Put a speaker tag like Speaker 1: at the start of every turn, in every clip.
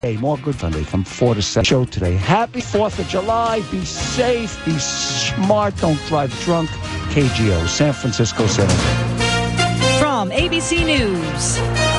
Speaker 1: Hey, more Good Sunday from 4 to 7 show today. Happy 4th of July. Be safe. Be smart. Don't drive drunk. KGO, San Francisco Center.
Speaker 2: From ABC News,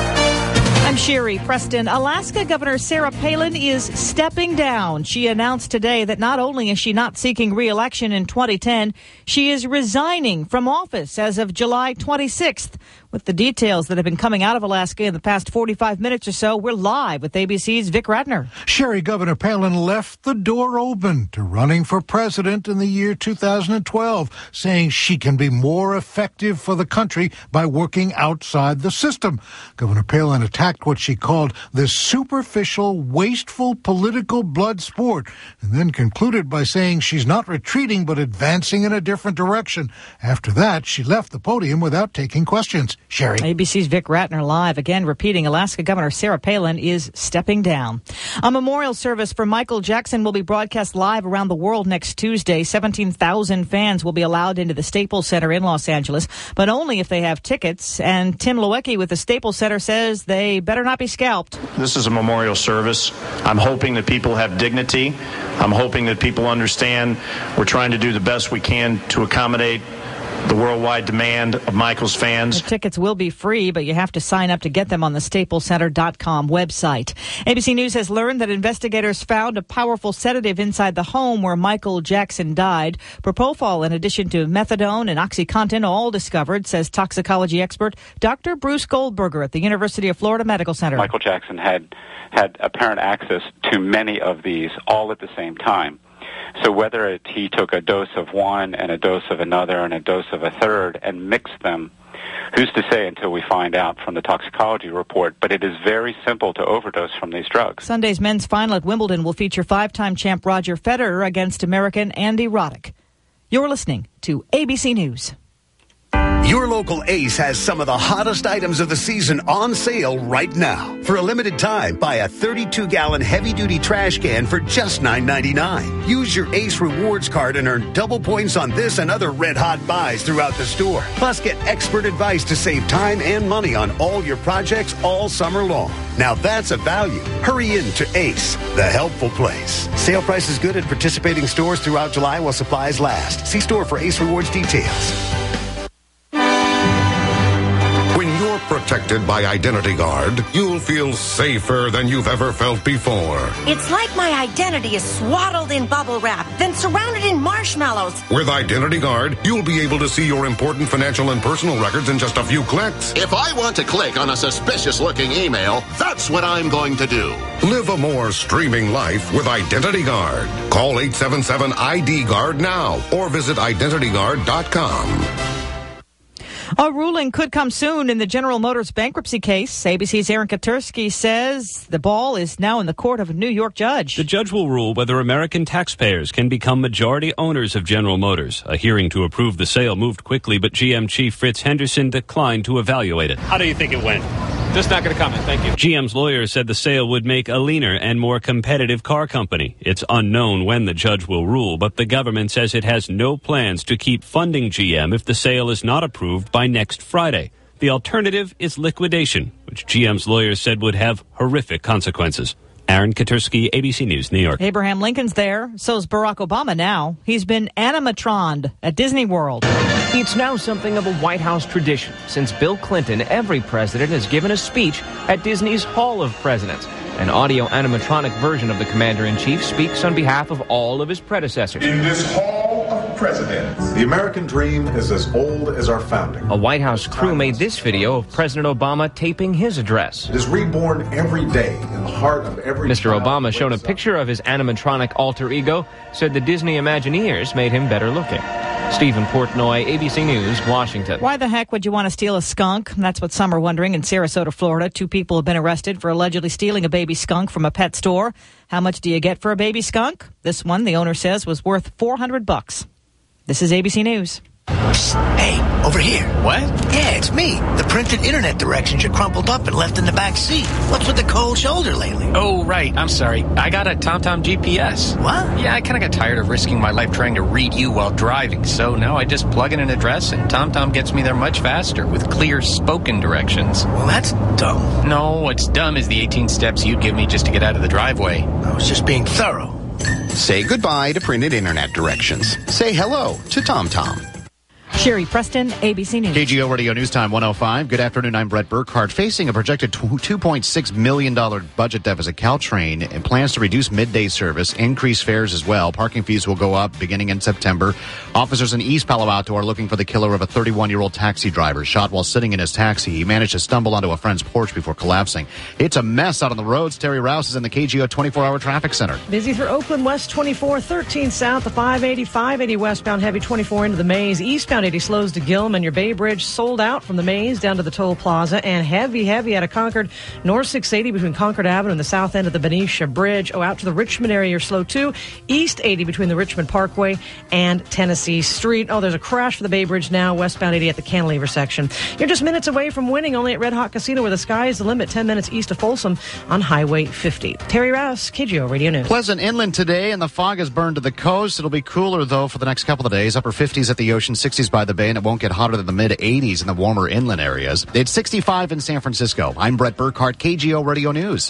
Speaker 2: I'm Sherry Preston. Alaska Governor Sarah Palin is stepping down. She announced today that not only is she not seeking re-election in 2010, she is resigning from office as of July 26th. With the details that have been coming out of Alaska in the past 45 minutes or so, we're live with ABC's Vic Radner.
Speaker 3: Sherry, Governor Palin left the door open to running for president in the year 2012, saying she can be more effective for the country by working outside the system. Governor Palin attacked what she called this superficial, wasteful political blood sport, and then concluded by saying she's not retreating but advancing in a different direction. After that, she left the podium without taking questions. Sherry.
Speaker 2: ABC's Vic Ratner live, again repeating Alaska Governor Sarah Palin is stepping down. A memorial service for Michael Jackson will be broadcast live around the world next Tuesday. 17,000 fans will be allowed into the Staples Center in Los Angeles, but only if they have tickets. And Tim Lewicki with the Staples Center says they better not be scalped.
Speaker 4: This is a memorial service. I'm hoping that people have dignity. I'm hoping that people understand we're trying to do the best we can to accommodate the worldwide demand of Michael's fans.
Speaker 2: The tickets will be free, but you have to sign up to get them on the staplescenter.com website. ABC News has learned that investigators found a powerful sedative inside the home where Michael Jackson died. Propofol, in addition to methadone and OxyContin, all discovered, says toxicology expert Dr. Bruce Goldberger at the University of Florida Medical Center.
Speaker 5: Michael Jackson had apparent access to many of these all at the same time. So whether he took a dose of one and a dose of another and a dose of a third and mixed them, who's to say until we find out from the toxicology report? But it is very simple to overdose from these drugs.
Speaker 2: Sunday's men's final at Wimbledon will feature five-time champ Roger Federer against American Andy Roddick. You're listening to ABC News.
Speaker 6: Your local Ace has some of the hottest items of the season on sale right now. For a limited time, buy a 32-gallon heavy-duty trash can for just $9.99. Use your Ace Rewards card and earn double points on this and other red-hot buys throughout the store. Plus, get expert advice to save time and money on all your projects all summer long. Now that's a value. Hurry in to Ace, the helpful place. Sale price is good at participating stores throughout July while supplies last. See store for Ace Rewards details.
Speaker 7: Protected by Identity Guard, you'll feel safer than you've ever felt before.
Speaker 8: It's like my identity is swaddled in bubble wrap, then surrounded in marshmallows.
Speaker 7: With Identity Guard, you'll be able to see your important financial and personal records in just a few clicks.
Speaker 9: If I want to click on a suspicious-looking email, that's what I'm going to do.
Speaker 7: Live a more streaming life with Identity Guard. Call 877-ID-GUARD now or visit IdentityGuard.com.
Speaker 2: A ruling could come soon in the General Motors bankruptcy case. ABC's Aaron Katersky says the ball is now in the court of a New York judge.
Speaker 10: The judge will rule whether American taxpayers can become majority owners of General Motors. A hearing to approve the sale moved quickly, but GM chief Fritz Henderson declined to evaluate it.
Speaker 11: How do you think it went? Just not going to comment. Thank you.
Speaker 10: GM's lawyer said the sale would make a leaner and more competitive car company. It's unknown when the judge will rule, but the government says it has no plans to keep funding GM if the sale is not approved by next Friday. The alternative is liquidation, which GM's lawyer said would have horrific consequences. Aaron Katersky, ABC News, New York.
Speaker 2: Abraham Lincoln's there. So's Barack Obama now. He's been animatroned at Disney World.
Speaker 12: It's now something of a White House tradition. Since Bill Clinton, every president has given a speech at Disney's Hall of Presidents. An audio animatronic version of the Commander-in-Chief speaks on behalf of all of his predecessors.
Speaker 13: In this Hall of Presidents, the American dream is as old as our founding.
Speaker 12: A White House crew made this video of President Obama taping his address.
Speaker 13: It is reborn every day in the heart of every
Speaker 12: Mr. Obama, shown a picture of his animatronic alter ego, said the Disney Imagineers made him better looking. Stephen Portnoy, ABC News, Washington.
Speaker 2: Why the heck would you want to steal a skunk? That's what some are wondering in Sarasota, Florida. 2 people have been arrested for allegedly stealing a baby skunk from a pet store. How much do you get for a baby skunk? This one, the owner says, was worth $400. This is ABC News.
Speaker 14: Psst, hey, over here.
Speaker 15: What?
Speaker 14: Yeah, it's me. The printed internet directions you crumpled up and left in the back seat. What's with the cold shoulder lately?
Speaker 15: Oh, right. I'm sorry. I got a TomTom GPS.
Speaker 14: What?
Speaker 15: Yeah, I kind of got tired of risking my life trying to read you while driving, so now I just plug in an address and TomTom gets me there much faster with clear spoken directions.
Speaker 14: Well, that's dumb.
Speaker 15: No, what's dumb is the 18 steps you'd give me just to get out of the driveway.
Speaker 14: I was just being thorough.
Speaker 16: Say goodbye to printed internet directions. Say hello to TomTom.
Speaker 2: Sherry Preston, ABC News.
Speaker 17: KGO Radio News Time 105. Good afternoon. I'm Brett Burkhardt. Facing a projected $2.6 million budget deficit, Caltrain and plans to reduce midday service, increase fares as well. Parking fees will go up beginning in September. Officers in East Palo Alto are looking for the killer of a 31-year-old taxi driver shot while sitting in his taxi. He managed to stumble onto a friend's porch before collapsing. It's a mess out on the roads. Terry Rouse is in the KGO 24-hour traffic center.
Speaker 18: Busy through Oakland West 24, 13 south, the 580, 580 westbound heavy 24 into the maze. Eastbound 80 slows to Gilman. Your Bay Bridge sold out from the maze down to the toll plaza, and heavy out of Concord. North 680 between Concord Avenue and the south end of the Benicia Bridge. Out to the Richmond area, you're slow too. East 80 between the Richmond Parkway and Tennessee Street. Oh, there's a crash for the Bay Bridge now. Westbound 80 at the Cantilever section. You're just minutes away from winning, only at Red Hot Casino, where the sky is the limit. 10 minutes east of Folsom on Highway 50. Terry Rouse, KGO Radio News.
Speaker 17: Pleasant inland today, and the fog has burned to the coast. It'll be cooler, though, for the next couple of days. Upper 50s at the ocean, 60s by the bay, and it won't get hotter than the mid-80s in the warmer inland areas. It's 65 in San Francisco. I'm Brett Burkhardt, KGO Radio News.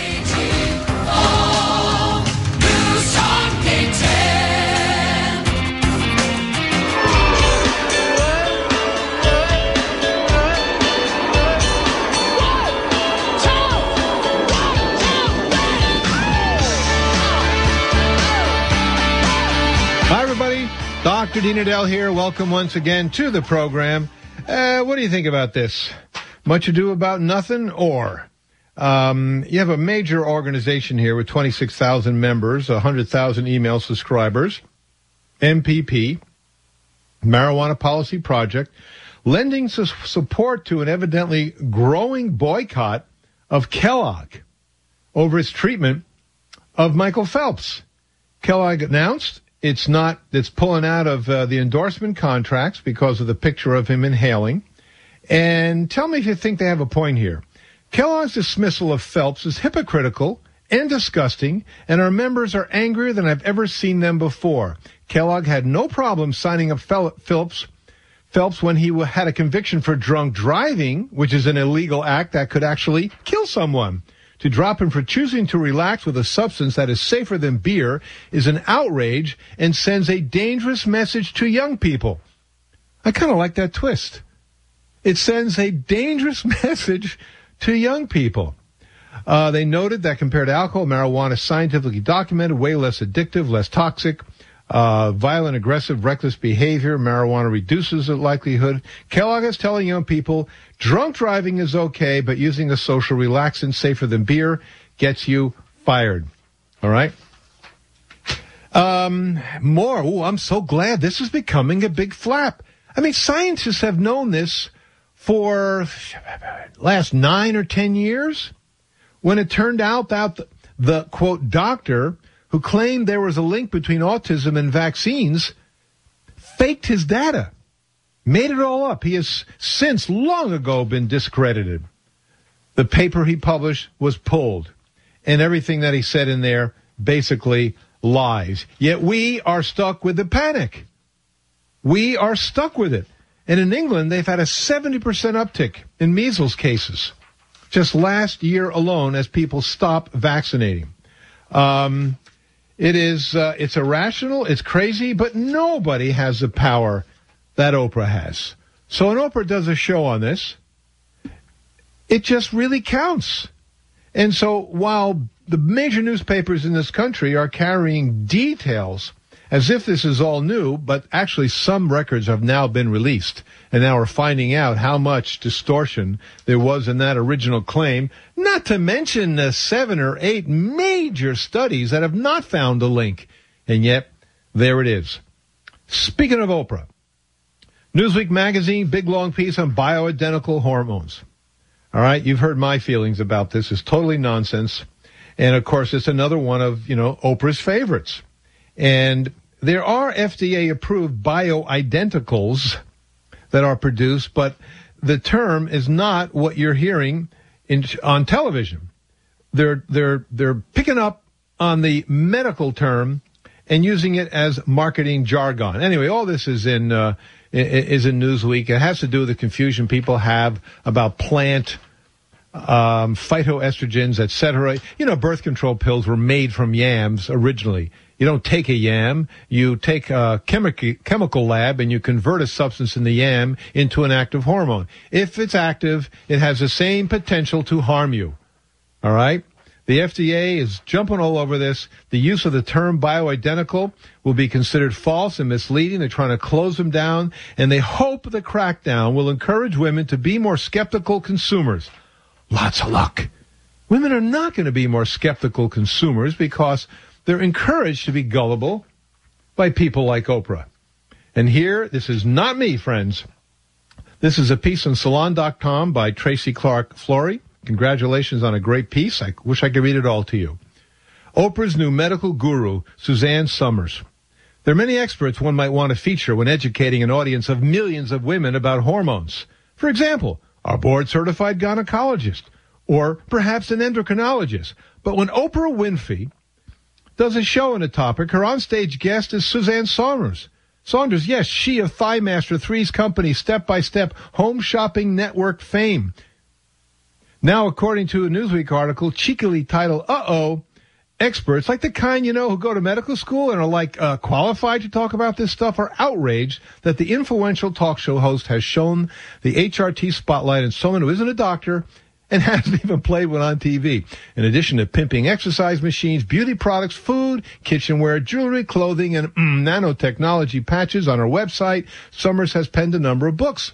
Speaker 19: Hi, everybody. Dr. Dean Adele here. Welcome once again to the program. What do you think about this? Much ado about nothing, or you have a major organization here with 26,000 members, 100,000 email subscribers, MPP, Marijuana Policy Project, lending support to an evidently growing boycott of Kellogg over its treatment of Michael Phelps. Kellogg announced it's pulling out of the endorsement contracts because of the picture of him inhaling. And tell me if you think they have a point here. Kellogg's dismissal of Phelps is hypocritical and disgusting, and our members are angrier than I've ever seen them before. Kellogg had no problem signing up Phelps when he had a conviction for drunk driving, which is an illegal act that could actually kill someone. To drop him for choosing to relax with a substance that is safer than beer is an outrage and sends a dangerous message to young people. I kind of like that twist. It sends a dangerous message to young people. They noted that compared to alcohol, marijuana is scientifically documented, way less addictive, less toxic, violent, aggressive, reckless behavior. Marijuana reduces the likelihood. Kellogg is telling young people drunk driving is okay, but using a social relaxant safer than beer gets you fired. All right? More. Oh, I'm so glad this is becoming a big flap. I mean, scientists have known this for last 9 or 10 years, when it turned out that the quote doctor who claimed there was a link between autism and vaccines faked his data, made it all up. He has since long ago been discredited. The paper he published was pulled, and everything that he said in there basically lies. Yet we are stuck with the panic. We are stuck with it. And in England, they've had a 70% uptick in measles cases just last year alone as people stop vaccinating. It's irrational, it's crazy, but nobody has the power that Oprah has. So when Oprah does a show on this, it just really counts. And so while the major newspapers in this country are carrying details as if this is all new, but actually some records have now been released, and now we're finding out how much distortion there was in that original claim, not to mention the 7 or 8 major studies that have not found a link. And yet, there it is. Speaking of Oprah, Newsweek magazine, big long piece on bioidentical hormones. All right, you've heard my feelings about this. It's totally nonsense. And, of course, it's another one of, Oprah's favorites. And there are FDA-approved bioidenticals that are produced, but the term is not what you're hearing on television. They're picking up on the medical term and using it as marketing jargon. Anyway, all this is in Newsweek. It has to do with the confusion people have about plant phytoestrogens, etc. You know, birth control pills were made from yams originally. You don't take a yam, you take a chemical lab and you convert a substance in the yam into an active hormone. If it's active, it has the same potential to harm you. All right? The FDA is jumping all over this. The use of the term bioidentical will be considered false and misleading. They're trying to close them down, and they hope the crackdown will encourage women to be more skeptical consumers. Lots of luck. Women are not going to be more skeptical consumers because they're encouraged to be gullible by people like Oprah. And here, this is not me, friends. This is a piece on Salon.com by Tracy Clark Flory. Congratulations on a great piece. I wish I could read it all to you. Oprah's new medical guru, Suzanne Somers. There are many experts one might want to feature when educating an audience of millions of women about hormones. For example, a board-certified gynecologist, or perhaps an endocrinologist. But when Oprah Winfrey does a show on a topic, her onstage guest is Suzanne Saunders. Saunders, yes, she of Thighmaster 3's company, Step by Step Home Shopping Network fame. Now, according to a Newsweek article, cheekily titled, Uh-oh, experts, like the kind, you know, who go to medical school and are qualified to talk about this stuff, are outraged that the influential talk show host has shown the HRT spotlight on someone who isn't a doctor and hasn't even played one on TV. In addition to pimping exercise machines, beauty products, food, kitchenware, jewelry, clothing, and nanotechnology patches on her website, Somers has penned a number of books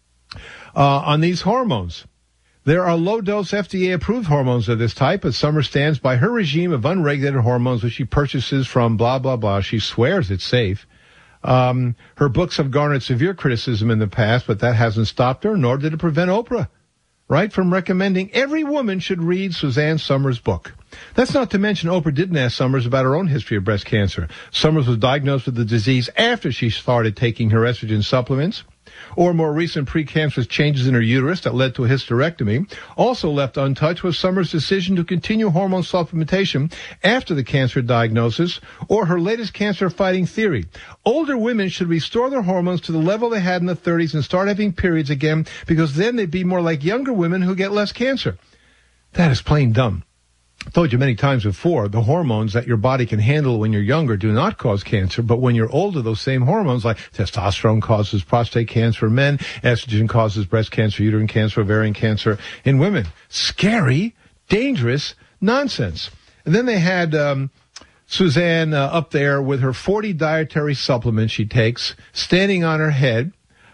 Speaker 19: on these hormones. There are low-dose FDA-approved hormones of this type, but Somers stands by her regime of unregulated hormones which she purchases from blah, blah, blah. She swears it's safe. Her books have garnered severe criticism in the past, but that hasn't stopped her, nor did it prevent Oprah, right, from recommending every woman should read Suzanne Somers' book. That's not to mention Oprah didn't ask Somers about her own history of breast cancer. Somers was diagnosed with the disease after she started taking her estrogen supplements, or more recent precancerous changes in her uterus that led to a hysterectomy. Also left untouched was Somers' decision to continue hormone supplementation after the cancer diagnosis, or her latest cancer-fighting theory. Older women should restore their hormones to the level they had in the 30s and start having periods again, because then they'd be more like younger women who get less cancer. That is plain dumb. I told you many times before, the hormones that your body can handle when you're younger do not cause cancer, but when you're older, those same hormones, like testosterone causes prostate cancer in men, estrogen causes breast cancer, uterine cancer, ovarian cancer in women. Scary, dangerous nonsense. And then they had Suzanne up there with her 40 dietary supplements she takes, standing on her head,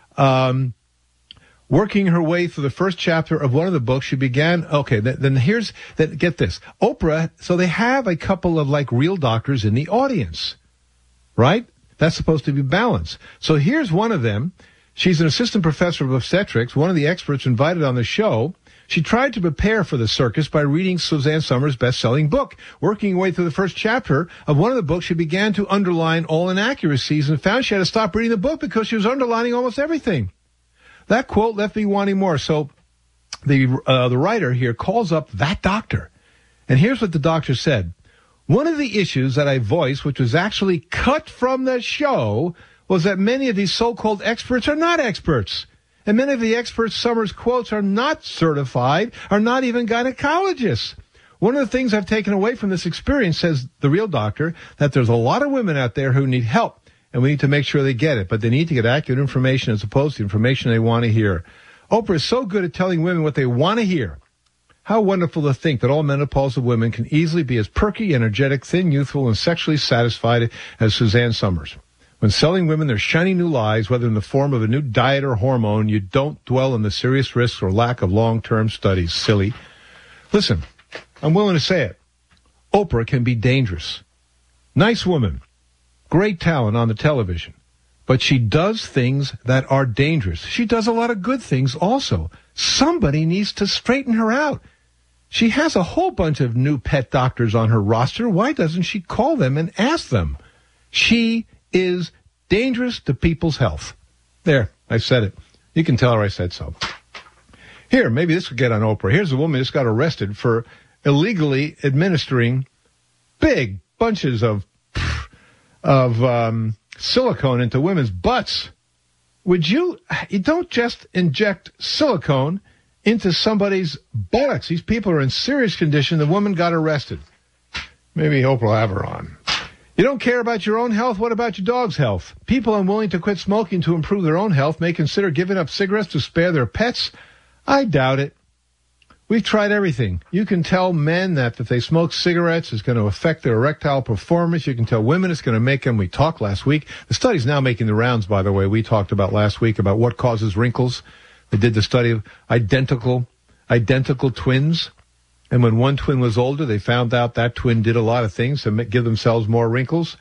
Speaker 19: working her way through the first chapter of one of the books. She began, okay, then here's, get this. Oprah, so they have a couple of real doctors in the audience, right? That's supposed to be balanced. So here's one of them. She's an assistant professor of obstetrics, one of the experts invited on the show. She tried to prepare for the circus by reading Suzanne Somers' best-selling book. Working her way through the first chapter of one of the books, she began to underline all inaccuracies and found she had to stop reading the book because she was underlining almost everything. That quote left me wanting more. So the writer here calls up that doctor. And here's what the doctor said. One of the issues that I voiced, which was actually cut from the show, was that many of these so-called experts are not experts. And many of the experts Somers quotes are not certified, are not even gynecologists. One of the things I've taken away from this experience, says the real doctor, that there's a lot of women out there who need help. And we need to make sure they get it. But they need to get accurate information as opposed to information they want to hear. Oprah is so good at telling women what they want to hear. How wonderful to think that all menopausal women can easily be as perky, energetic, thin, youthful, and sexually satisfied as Suzanne Somers. When selling women their shiny new lies, whether in the form of a new diet or hormone, you don't dwell on the serious risks or lack of long-term studies. Silly. Listen, I'm willing to say it. Oprah can be dangerous. Nice woman. Great talent on the television, but she does things that are dangerous. She does a lot of good things also. Somebody needs to straighten her out. She has a whole bunch of new pet doctors on her roster. Why doesn't she call them and ask them? She is dangerous to people's health. There, I said it. You can tell her I said so. Here, maybe this will get on Oprah. Here's a woman who just got arrested for illegally administering big bunches of silicone into women's butts. You don't just inject silicone into somebody's buttocks. These people are in serious condition. The woman got arrested. Maybe Oprah will have her on. You don't care about your own health? What about your dog's health? People unwilling to quit smoking to improve their own health may consider giving up cigarettes to spare their pets. I doubt it. We've tried everything. You can tell men that if they smoke cigarettes, it's going to affect their erectile performance. You can tell women it's going to make them. We talked last week. The study's now making the rounds, by the way. We talked about last week about what causes wrinkles. They did the study of identical twins. And when one twin was older, they found out that twin did a lot of things to give themselves more wrinkles.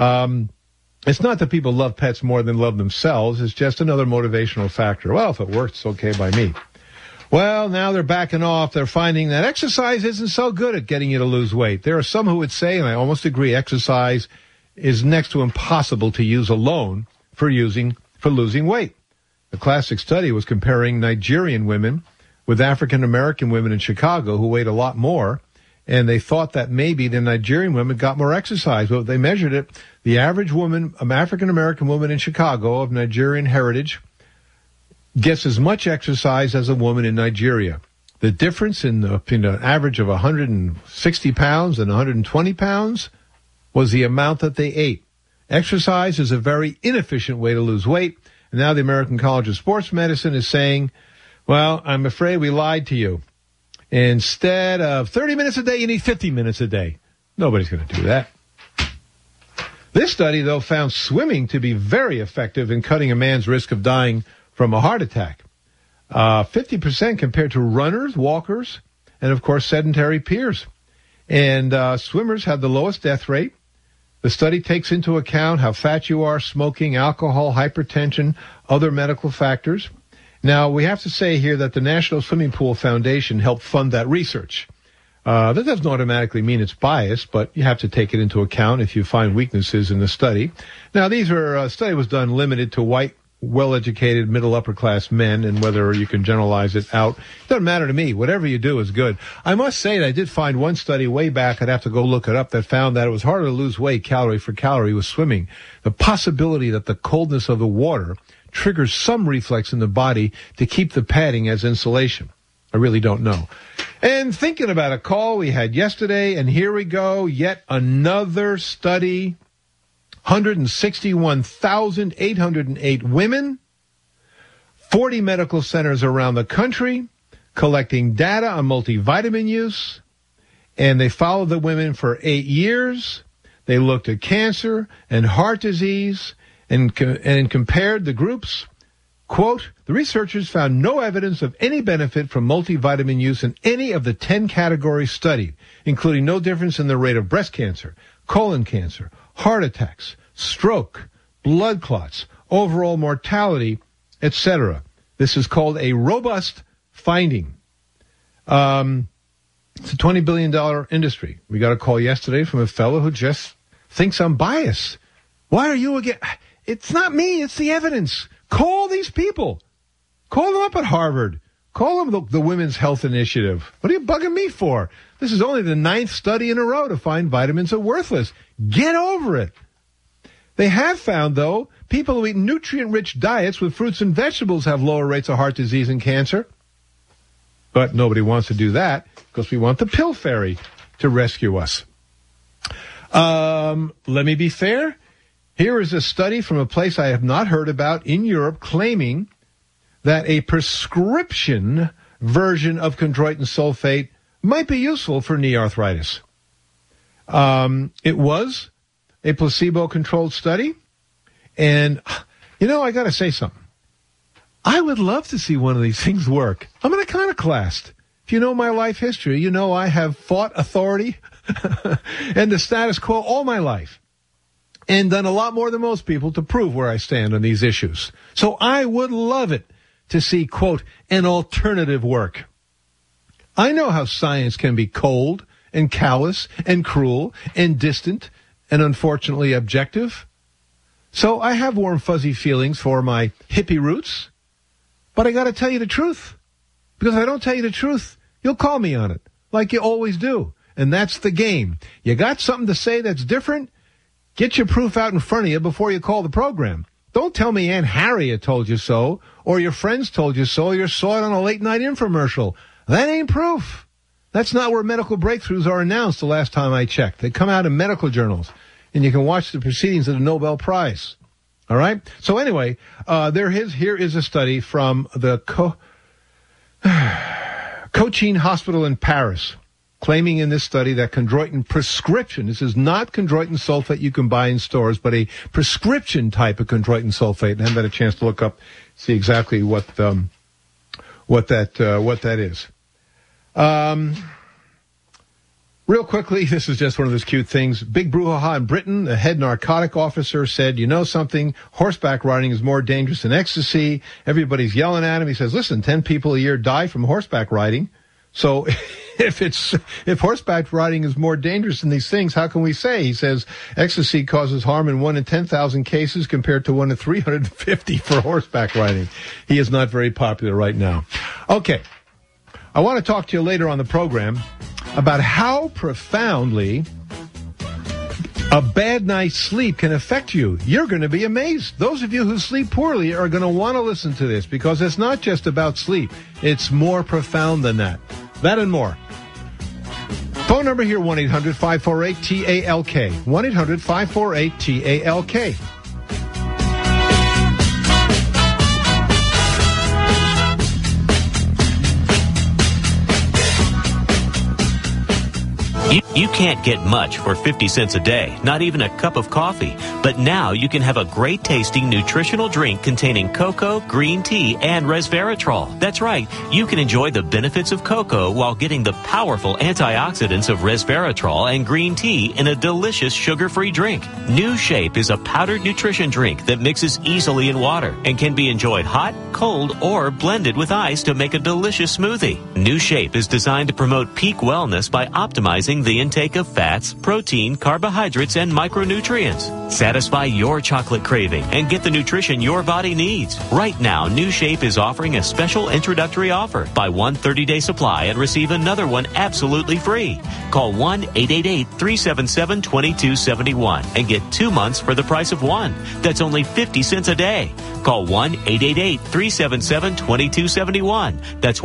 Speaker 19: It's not that people love pets more than love themselves. It's just another motivational factor. Well, if it works, it's okay by me. Well, now they're backing off. They're finding that exercise isn't so good at getting you to lose weight. There are some who would say, and I almost agree, exercise is next to impossible to use alone for losing weight. The classic study was comparing Nigerian women with African-American women in Chicago who weighed a lot more, and they thought that maybe the Nigerian women got more exercise. But they measured it. The average woman, an African-American woman in Chicago of Nigerian heritage, gets as much exercise as a woman in Nigeria. The difference in the average of 160 pounds and 120 pounds was the amount that they ate. Exercise is a very inefficient way to lose weight. And now the American College of Sports Medicine is saying, well, I'm afraid we lied to you. Instead of 30 minutes a day, you need 50 minutes a day. Nobody's going to do that. This study, though, found swimming to be very effective in cutting a man's risk of dying from a heart attack. 50% compared to runners, walkers, and, of course, sedentary peers. And swimmers have the lowest death rate. The study takes into account how fat you are, smoking, alcohol, hypertension, other medical factors. Now, we have to say here that the National Swimming Pool Foundation helped fund that research. That doesn't automatically mean it's biased, but you have to take it into account if you find weaknesses in the study. Now, study was done limited to white, well-educated, middle-upper-class men, and whether you can generalize it out, it doesn't matter to me. Whatever you do is good. I must say that I did find one study way back, I'd have to go look it up, that found that it was harder to lose weight calorie for calorie with swimming. The possibility that the coldness of the water triggers some reflex in the body to keep the padding as insulation. I really don't know. And thinking about a call we had yesterday, and here we go, yet another study. 161,808 women, 40 medical centers around the country collecting data on multivitamin use, and they followed the women for 8 years. They looked at cancer and heart disease and compared the groups. Quote, the researchers found no evidence of any benefit from multivitamin use in any of the 10 categories studied, including no difference in the rate of breast cancer, colon cancer, heart attacks, stroke, blood clots, overall mortality, etc. This is called a robust finding. It's a $20 billion industry. We got a call yesterday from a fellow who just thinks I'm biased. Why are you again? It's not me. It's the evidence. Call these people. Call them up at Harvard. Call them the Women's Health Initiative. What are you bugging me for? This is only the 9th study in a row to find vitamins are worthless. Get over it. They have found, though, people who eat nutrient-rich diets with fruits and vegetables have lower rates of heart disease and cancer. But nobody wants to do that because we want the pill fairy to rescue us. Let me be fair. Here is a study from a place I have not heard about in Europe claiming that a prescription version of chondroitin sulfate might be useful for knee arthritis. It was a placebo-controlled study. And, I got to say something. I would love to see one of these things work. I'm an iconoclast. If you know my life history, you know I have fought authority and the status quo all my life and done a lot more than most people to prove where I stand on these issues. So I would love it to see, quote, an alternative work. I know how science can be cold and callous and cruel and distant and unfortunately objective. So I have warm, fuzzy feelings for my hippie roots, but I got to tell you the truth. Because if I don't tell you the truth, you'll call me on it, like you always do. And that's the game. You got something to say that's different? Get your proof out in front of you before you call the program. Don't tell me Aunt Harriet told you so, or your friends told you so, or you saw it on a late-night infomercial. That ain't proof. That's not where medical breakthroughs are announced the last time I checked. They come out in medical journals, and you can watch the proceedings of the Nobel Prize. All right? So anyway, here is a study from the Cochin Hospital in Paris, claiming in this study that chondroitin prescription, this is not chondroitin sulfate you can buy in stores, but a prescription type of chondroitin sulfate. And I haven't had a chance to look up, see exactly what that is. Real quickly, this is just one of those cute things. Big brouhaha in Britain. The head narcotic officer said, you know something? Horseback riding is more dangerous than ecstasy. Everybody's yelling at him. He says, listen, 10 people a year die from horseback riding. So if horseback riding is more dangerous than these things, how can we say? He says ecstasy causes harm in 1 in 10,000 cases compared to 1 in 350 for horseback riding. He is not very popular right now. Okay. I want to talk to you later on the program about how profoundly a bad night's sleep can affect you. You're going to be amazed. Those of you who sleep poorly are going to want to listen to this because it's not just about sleep. It's more profound than that. That and more. Phone number here, 1-800-548-TALK. 1-800-548-TALK.
Speaker 20: You can't get much for 50 cents a day, not even a cup of coffee. But now you can have a great tasting nutritional drink containing cocoa, green tea, and resveratrol. That's right. You can enjoy the benefits of cocoa while getting the powerful antioxidants of resveratrol and green tea in a delicious sugar-free drink. New Shape is a powdered nutrition drink that mixes easily in water and can be enjoyed hot, cold, or blended with ice to make a delicious smoothie. New Shape is designed to promote peak wellness by optimizing the intake of fats, protein, carbohydrates, and micronutrients. Satisfy your chocolate craving and get the nutrition your body needs. Right now, New Shape is offering a special introductory offer. Buy one 30-day supply and receive another one absolutely free. Call 1-888-377-2271 and get 2 months for the price of one. That's only 50 cents a day. Call 1-888-377-2271. That's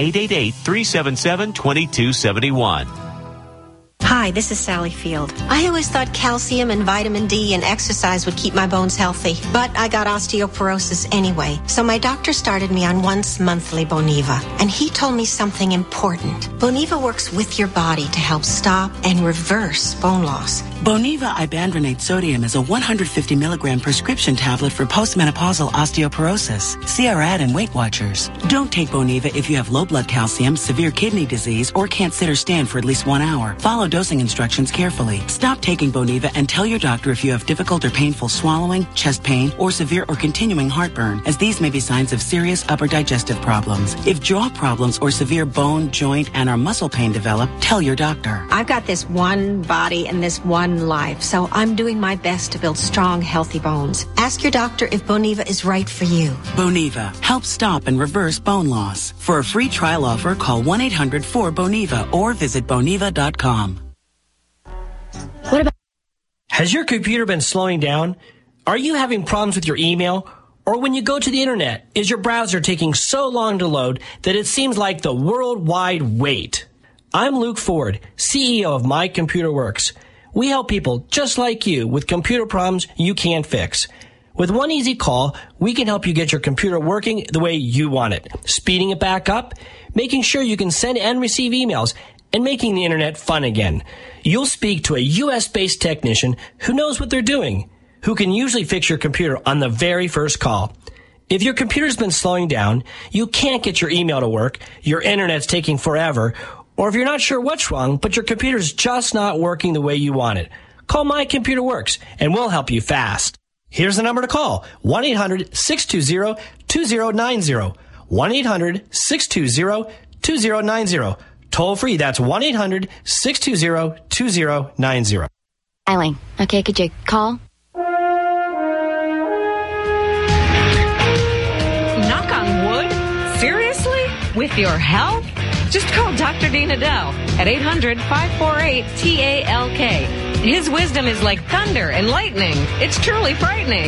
Speaker 20: 1-888-377-2271.
Speaker 8: Hi, this is Sally Field. I always thought calcium and vitamin D and exercise would keep my bones healthy, but I got osteoporosis anyway. So my doctor started me on once monthly Boniva, and he told me something important. Boniva works with your body to help stop and reverse bone loss.
Speaker 21: Boniva ibandronate sodium is a 150 milligram prescription tablet for postmenopausal osteoporosis. See our ad in Weight Watchers. Don't take Boniva if you have low blood calcium, severe kidney disease, or can't sit or stand for at least 1 hour. Follow dosing instructions carefully. Stop taking Boniva and tell your doctor if you have difficult or painful swallowing, chest pain, or severe or continuing heartburn, as these may be signs of serious upper digestive problems. If jaw problems or severe bone, joint, and or muscle pain develop, tell your doctor.
Speaker 8: I've got this one body and this one life, so I'm doing my best to build strong, healthy bones. Ask your doctor if Boniva is right for you.
Speaker 21: Boniva. Help stop and reverse bone loss. For a free trial offer, call 1-800-4BONIVA or visit Boniva.com.
Speaker 22: What about? Has your computer been slowing down? Are you having problems with your email? Or when you go to the internet, is your browser taking so long to load that it seems like the worldwide wait? I'm Luke Ford, CEO of My Computer Works. We help people just like you with computer problems you can't fix. With one easy call, we can help you get your computer working the way you want it, speeding it back up, making sure you can send and receive emails, and making the internet fun again. You'll speak to a U.S.-based technician who knows what they're doing, who can usually fix your computer on the very first call. If your computer's been slowing down, you can't get your email to work, your internet's taking forever, or if you're not sure what's wrong, but your computer's just not working the way you want it, call My Computer Works, and we'll help you fast. Here's the number to call, 1-800-620-2090. 1-800-620-2090. Toll free, that's 1-800-620-2090.
Speaker 23: Eileen, okay, could you call?
Speaker 1: with your health? Just call Dr. Dean Adele at 800-548-TALK. His wisdom is like thunder and lightning. It's truly frightening.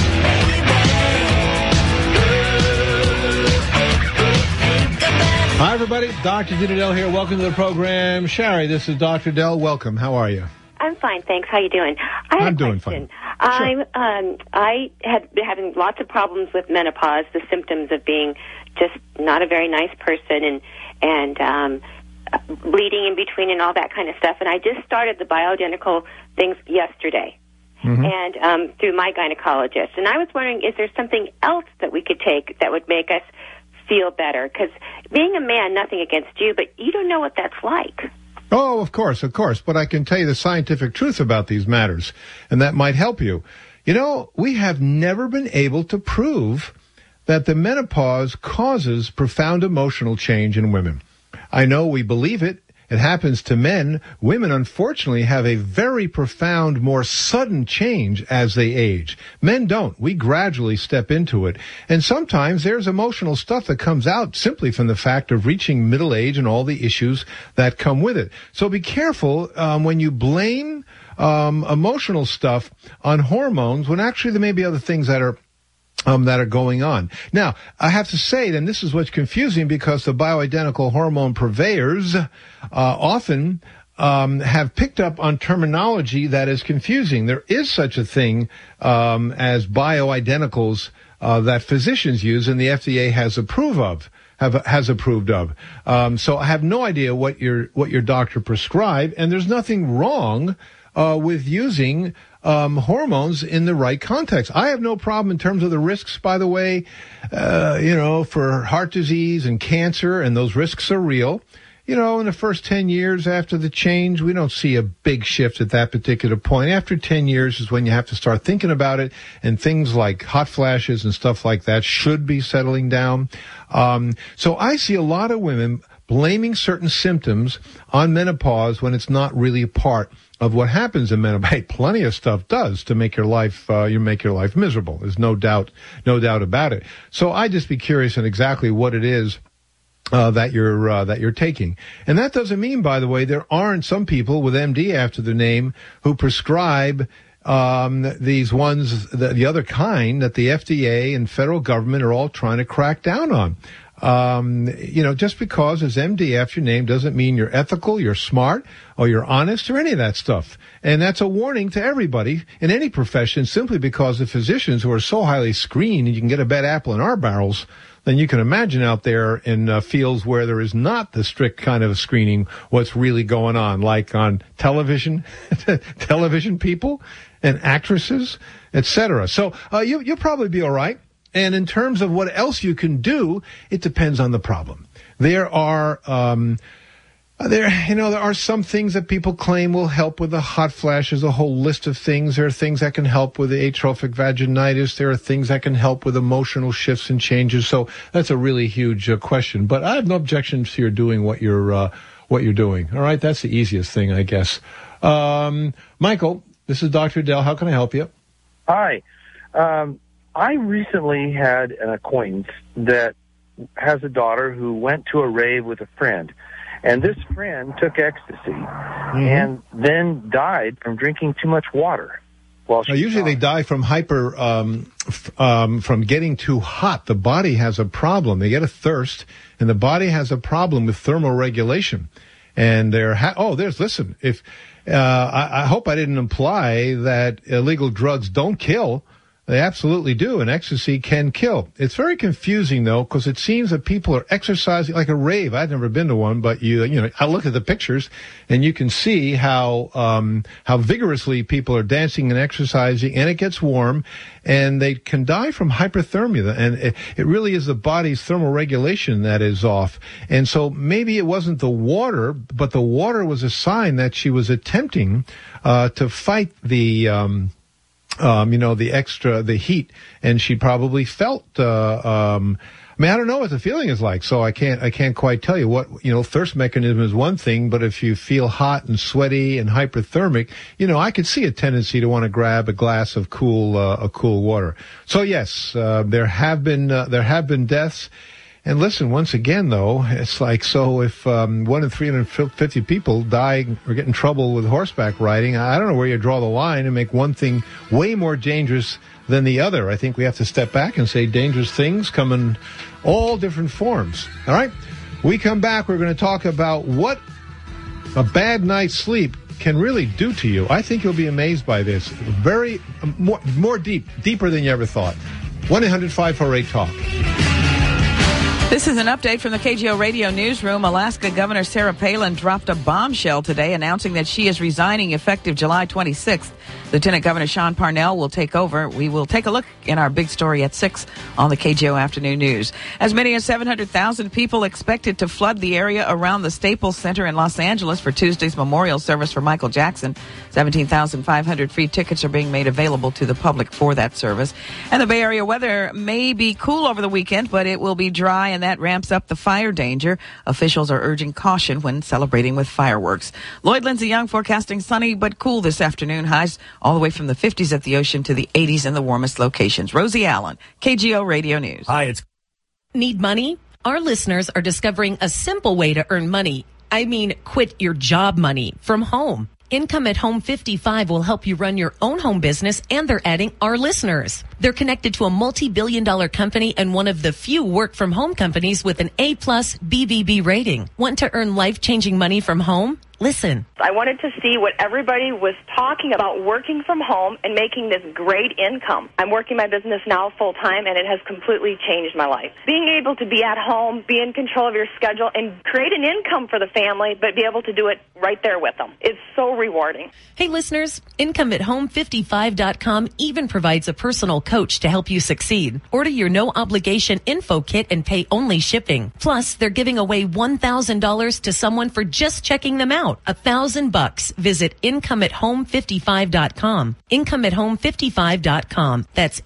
Speaker 19: Hi, everybody. Dr. Dean Adele here. Welcome to the program. Sherry, this is Dr. Adele. Welcome. How are you?
Speaker 3: I'm fine, thanks. How you doing?
Speaker 19: I'm doing fine.
Speaker 3: I had been having lots of problems with menopause, the symptoms of being just not a very nice person and bleeding in between and all that kind of stuff. And I just started the bioidentical things yesterday. And through my gynecologist. And I was wondering, is there something else that we could take that would make us feel better? Because being a man, nothing against you, but you don't know what that's like.
Speaker 19: Oh, of course. But I can tell you the scientific truth about these matters, and that might help you. You know, we have never been able to prove that the menopause causes profound emotional change in women. I know we believe it. It happens to men. Women, unfortunately, have a very profound, more sudden change as they age. Men don't. We gradually step into it. And sometimes there's emotional stuff that comes out simply from the fact of reaching middle age and all the issues that come with it. So be careful when you blame emotional stuff on hormones when actually there may be other things that are going on. Now, I have to say, and this is what's confusing, because the bioidentical hormone purveyors often have picked up on terminology that is confusing. There is such a thing as bioidenticals that physicians use, and the FDA has approved of. So I have no idea what your doctor prescribed, and there's nothing wrong with using hormones in the right context. I have no problem in terms of the risks, by the way, for heart disease and cancer, and those risks are real. You know, in the first 10 years after the change, we don't see a big shift at that particular point. After 10 years is when you have to start thinking about it, and things like hot flashes and stuff like that should be settling down. So I see a lot of women blaming certain symptoms on menopause when it's not really a part of what happens in menopause. Plenty of stuff does to make your life miserable. There's no doubt about it. So I just be curious in exactly what it is that you're taking. And that doesn't mean, by the way, there aren't some people with MD after their name who prescribe these ones, the other kind that the FDA and federal government are all trying to crack down on. Just because there's MD after your name doesn't mean you're ethical, you're smart, or you're honest, or any of that stuff. And that's a warning to everybody in any profession, simply because the physicians who are so highly screened, and you can get a bad apple in our barrels, then you can imagine out there in fields where there is not the strict kind of screening what's really going on, like on television, television people and actresses, etc. So you'll probably be all right. And in terms of what else you can do, it depends on the problem. There are some things that people claim will help with the hot flashes, a whole list of things. There are things that can help with the atrophic vaginitis. There are things that can help with emotional shifts and changes. So that's a really huge question. But I have no objection to your doing what you're doing. All right, that's the easiest thing, I guess. Michael, this is Dr. Adele. How can I help you?
Speaker 23: Hi. I recently had an acquaintance that has a daughter who went to a rave with a friend. And this friend took ecstasy and then died from drinking too much water.
Speaker 19: Usually they die from from getting too hot. The body has a problem. They get a thirst, and the body has a problem with thermal regulation. And listen, if I hope I didn't imply that illegal drugs don't kill. They absolutely do, and ecstasy can kill. It's very confusing, though, because it seems that people are exercising like a rave. I've never been to one, but I look at the pictures, and you can see how vigorously people are dancing and exercising, and it gets warm, and they can die from hyperthermia, and it really is the body's thermal regulation that is off. And so maybe it wasn't the water, but the water was a sign that she was attempting to fight the the heat, and she probably felt, I don't know what the feeling is like, so I can't quite tell you what, thirst mechanism is one thing, but if you feel hot and sweaty and hyperthermic, I could see a tendency to want to grab a glass of cool water. So yes, there have been deaths. And listen, once again, though, it's like, so if 1 in 350 people die or get in trouble with horseback riding, I don't know where you draw the line and make one thing way more dangerous than the other. I think we have to step back and say dangerous things come in all different forms. All right? We come back, we're going to talk about what a bad night's sleep can really do to you. I think you'll be amazed by this. Very, more deeper than you ever thought. 1-800-548-TALK.
Speaker 4: This is an update from the KGO Radio Newsroom. Alaska Governor Sarah Palin dropped a bombshell today announcing that she is resigning effective July 26th. Lieutenant Governor Sean Parnell will take over. We will take a look in our big story at 6 on the KGO Afternoon News. As many as 700,000 people expected to flood the area around the Staples Center in Los Angeles for Tuesday's memorial service for Michael Jackson. 17,500 free tickets are being made available to the public for that service. And the Bay Area weather may be cool over the weekend, but it will be dry, and that ramps up the fire danger. Officials are urging caution when celebrating with fireworks. Lloyd Lindsay Young forecasting sunny but cool this afternoon. Highs all the way from the 50s at the ocean to the 80s in the warmest locations. Rosie Allen, KGO Radio News.
Speaker 5: Hi, it's... Need money? Our listeners are discovering a simple way to earn money. I mean, quit your job money from home. Income at Home 55 will help you run your own home business, and they're adding our listeners. They're connected to a multi-billion-dollar company and one of the few work-from-home companies with an A+ BBB rating. Want to earn life-changing money from home? Listen.
Speaker 6: I wanted to see what everybody was talking about working from home and making this great income. I'm working my business now full-time, and it has completely changed my life. Being able to be at home, be in control of your schedule, and create an income for the family, but be able to do it right there with them. It's so rewarding.
Speaker 5: Hey, listeners, IncomeAtHome55.com even provides a personal coach to help you succeed. Order your no-obligation info kit and pay only shipping. Plus, they're giving away $1,000 to someone for just checking them out. $1,000. Visit IncomeAtHome55.com. IncomeAtHome55.com. That's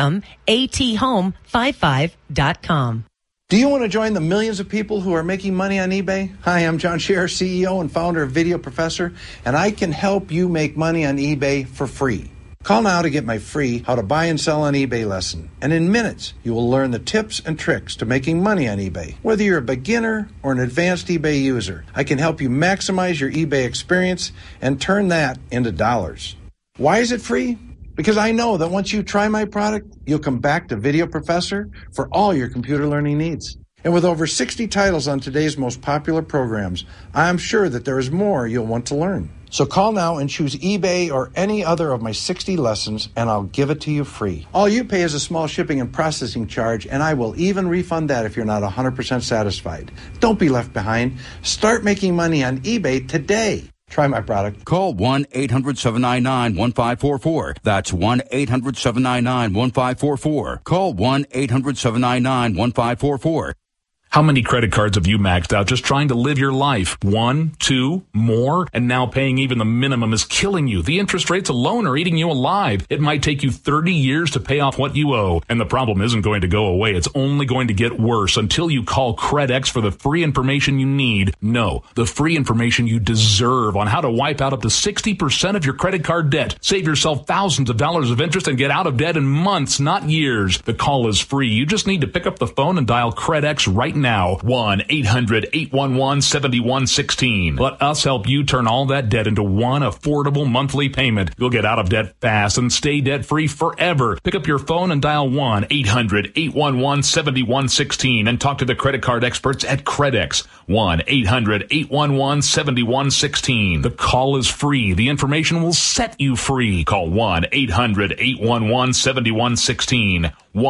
Speaker 5: IncomeAtHome55.com.
Speaker 24: Do you want to join the millions of people who are making money on eBay? Hi, I'm John Scherer, CEO and founder of Video Professor, and I can help you make money on eBay for free. Call now to get my free How to Buy and Sell on eBay lesson. And in minutes, you will learn the tips and tricks to making money on eBay. Whether you're a beginner or an advanced eBay user, I can help you maximize your eBay experience and turn that into dollars. Why is it free? Because I know that once you try my product, you'll come back to Video Professor for all your computer learning needs. And with over 60 titles on today's most popular programs, I'm sure that there is more you'll want to learn. So call now and choose eBay or any other of my 60 lessons, and I'll give it to you free. All you pay is a small shipping and processing charge, and I will even refund that if you're not 100% satisfied. Don't be left behind. Start making money on eBay today. Try my product.
Speaker 25: Call 1-800-799-1544. That's 1-800-799-1544. Call 1-800-799-1544.
Speaker 26: How many credit cards have you maxed out just trying to live your life? 1, 2, more? And now paying even the minimum is killing you. The interest rates alone are eating you alive. It might take you 30 years to pay off what you owe. And the problem isn't going to go away. It's only going to get worse until you call CredX for the free information you need. No, the free information you deserve on how to wipe out up to 60% of your credit card debt. Save yourself thousands of dollars of interest and get out of debt in months, not years. The call is free. You just need to pick up the phone and dial CredX right now. 1-800-811-7116. Let us help you turn all that debt into one affordable monthly payment. You'll get out of debt fast and stay debt-free forever. Pick up your phone and dial 1-800-811-7116 and talk to the credit card experts at CredX. 1-800-811-7116. The call is free. The information will set you free. Call 1-800-811-7116.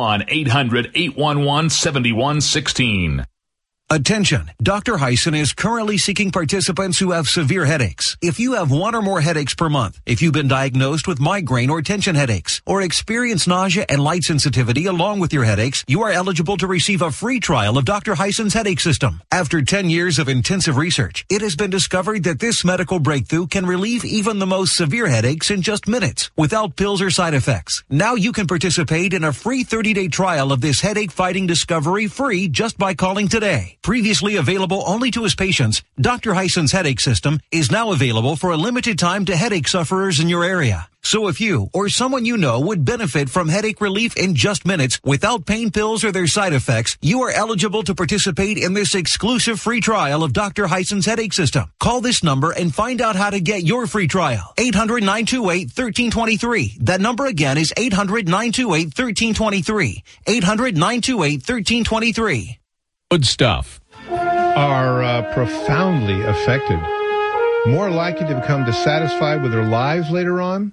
Speaker 26: 1-800-811-7116.
Speaker 27: Attention, Dr. Hyson is currently seeking participants who have severe headaches. If you have one or more headaches per month, if you've been diagnosed with migraine or tension headaches, or experience nausea and light sensitivity along with your headaches, you are eligible to receive a free trial of Dr. Hyson's headache system. After 10 years of intensive research, it has been discovered that this medical breakthrough can relieve even the most severe headaches in just minutes, without pills or side effects. Now you can participate in a free 30-day trial of this headache-fighting discovery free just by calling today. Previously available only to his patients, Dr. Heisen's headache system is now available for a limited time to headache sufferers in your area. So if you or someone you know would benefit from headache relief in just minutes without pain pills or their side effects, you are eligible to participate in this exclusive free trial of Dr. Heisen's headache system. Call this number and find out how to get your free trial. 800-928-1323. That number again is 800-928-1323. 800-928-1323.
Speaker 7: Good stuff.
Speaker 19: Are profoundly affected. More likely to become dissatisfied with their lives later on.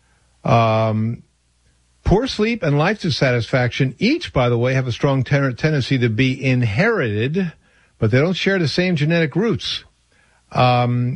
Speaker 19: Poor sleep and life dissatisfaction each, by the way, have a strong tendency to be inherited, but they don't share the same genetic roots. In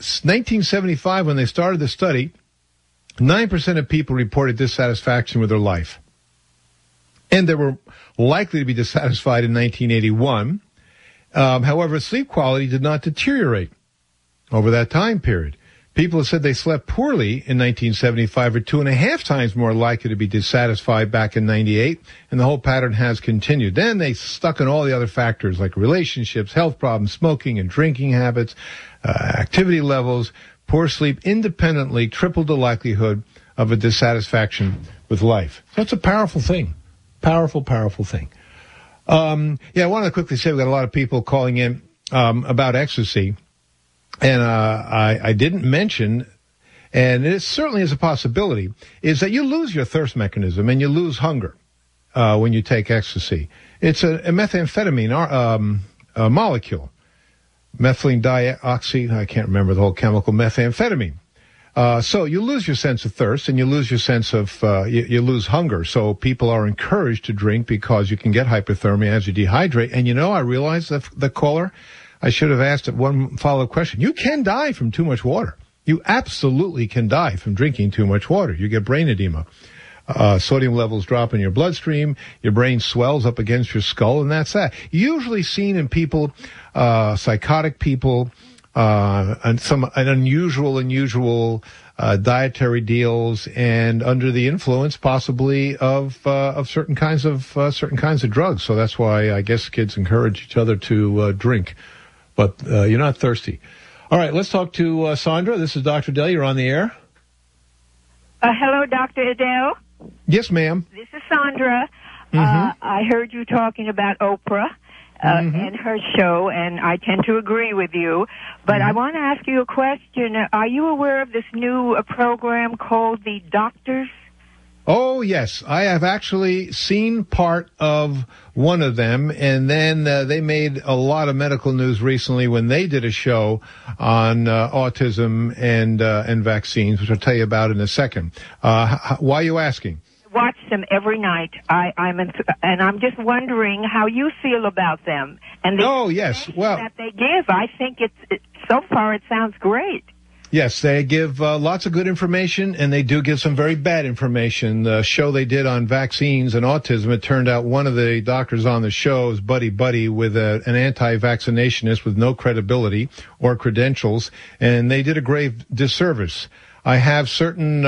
Speaker 19: 1975, when they started the study, 9% of people reported dissatisfaction with their life. And they were likely to be dissatisfied in 1981. However, sleep quality did not deteriorate over that time period. People who said they slept poorly in 1975 are 2.5 times more likely to be dissatisfied back in 98, and the whole pattern has continued. Then they stuck in all the other factors like relationships, health problems, smoking and drinking habits, activity levels. Poor sleep independently tripled the likelihood of a dissatisfaction with life. So it's a powerful thing. Powerful, powerful thing. I wanted to quickly say we've got a lot of people calling in about ecstasy. And I didn't mention, and it certainly is a possibility, is that you lose your thirst mechanism and you lose hunger when you take ecstasy. It's a methamphetamine molecule. Methylene dioxy, I can't remember the whole chemical, methamphetamine. So you lose your sense of thirst and you lose your sense of, you lose hunger. So people are encouraged to drink because you can get hypothermia as you dehydrate. And I realized that the caller, I should have asked one follow-up question. You can die from too much water. You absolutely can die from drinking too much water. You get brain edema. Sodium levels drop in your bloodstream. Your brain swells up against your skull, and that's that. Usually seen in people, psychotic people, and some unusual dietary deals, and under the influence possibly of certain kinds of drugs. So that's why I guess kids encourage each other to drink. But you're not thirsty. All right, let's talk to Sandra. This is Dr. Adele. You're on the air.
Speaker 9: Hello, Dr. Adele.
Speaker 19: Yes, ma'am.
Speaker 9: This is Sandra. I heard you talking about Oprah and her show, and I tend to agree with you. But I want to ask you a question. Are you aware of this new program called The Doctors?
Speaker 19: Oh, yes. I have actually seen part of one of them, and then they made a lot of medical news recently when they did a show on autism and vaccines, which I'll tell you about in a second. Why are you asking?
Speaker 9: Watch them every night. And I'm just wondering how you feel about them. And the that they give, I think so far it sounds great.
Speaker 19: Yes, they give lots of good information, and they do give some very bad information. The show they did on vaccines and autism, it turned out one of the doctors on the show is buddy-buddy with an anti-vaccinationist with no credibility or credentials, and they did a grave disservice. I have certain,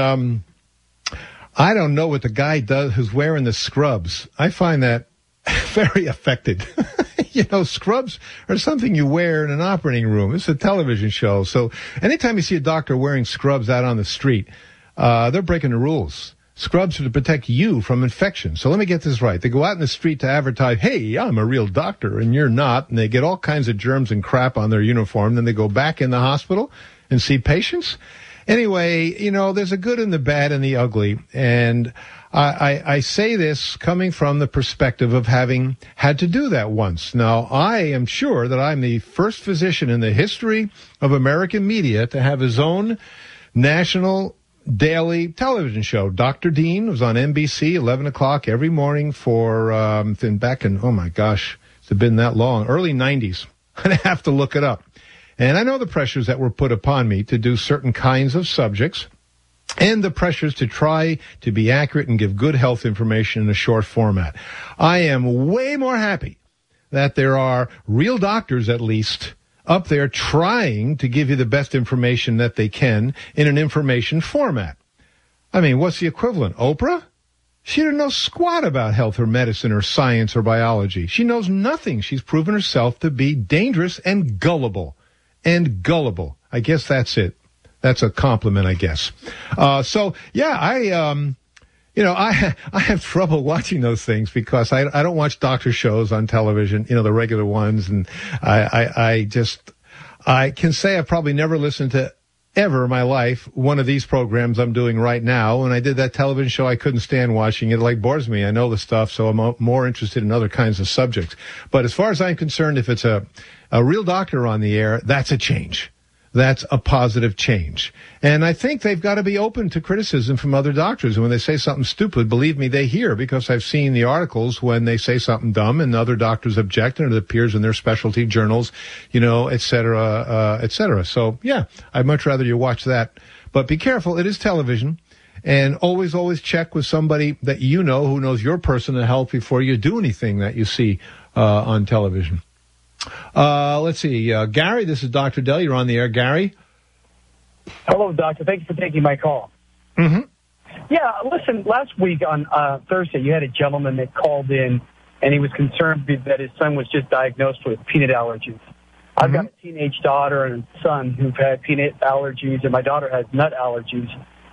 Speaker 19: I don't know what the guy does who's wearing the scrubs. I find that very affected. Scrubs are something you wear in an operating room. It's a television show. So anytime you see a doctor wearing scrubs out on the street, they're breaking the rules. Scrubs are to protect you from infection. So let me get this right. They go out in the street to advertise, hey, I'm a real doctor, and you're not. And they get all kinds of germs and crap on their uniform. Then they go back in the hospital and see patients. Anyway, there's a good and the bad and the ugly. And I say this coming from the perspective of having had to do that once. Now, I am sure that I'm the first physician in the history of American media to have his own national daily television show. Dr. Dean was on NBC, 11 o'clock every morning for, back in, oh my gosh, it's been that long, early 90s. I'd have to look it up. And I know the pressures that were put upon me to do certain kinds of subjects, and the pressures to try to be accurate and give good health information in a short format. I am way more happy that there are real doctors, at least, up there trying to give you the best information that they can in an information format. I mean, what's the equivalent? Oprah? She didn't know squat about health or medicine or science or biology. She knows nothing. She's proven herself to be dangerous and gullible. I guess that's it. That's a compliment, I guess. I have trouble watching those things because I don't watch doctor shows on television, the regular ones. And I can say I've probably never listened to ever in my life one of these programs I'm doing right now. When I did that television show, I couldn't stand watching it. It like bores me. I know the stuff, so I'm more interested in other kinds of subjects. But as far as I'm concerned, if it's a real doctor on the air, that's a change. That's a positive change. And I think they've got to be open to criticism from other doctors. And when they say something stupid, believe me, they hear, because I've seen the articles when they say something dumb and other doctors object and it appears in their specialty journals, et cetera, et cetera. So, yeah, I'd much rather you watch that. But be careful. It is television. And always check with somebody that you know who knows your personal health before you do anything that you see on television. Let's see. Gary, this is Dr. Dell. You're on the air. Gary?
Speaker 7: Hello, doctor. Thank you for taking my call.
Speaker 19: Mm-hmm.
Speaker 7: Yeah, listen, last week on Thursday, you had a gentleman that called in, and he was concerned that his son was just diagnosed with peanut allergies. I've got a teenage daughter and a son who've had peanut allergies, and my daughter has nut allergies,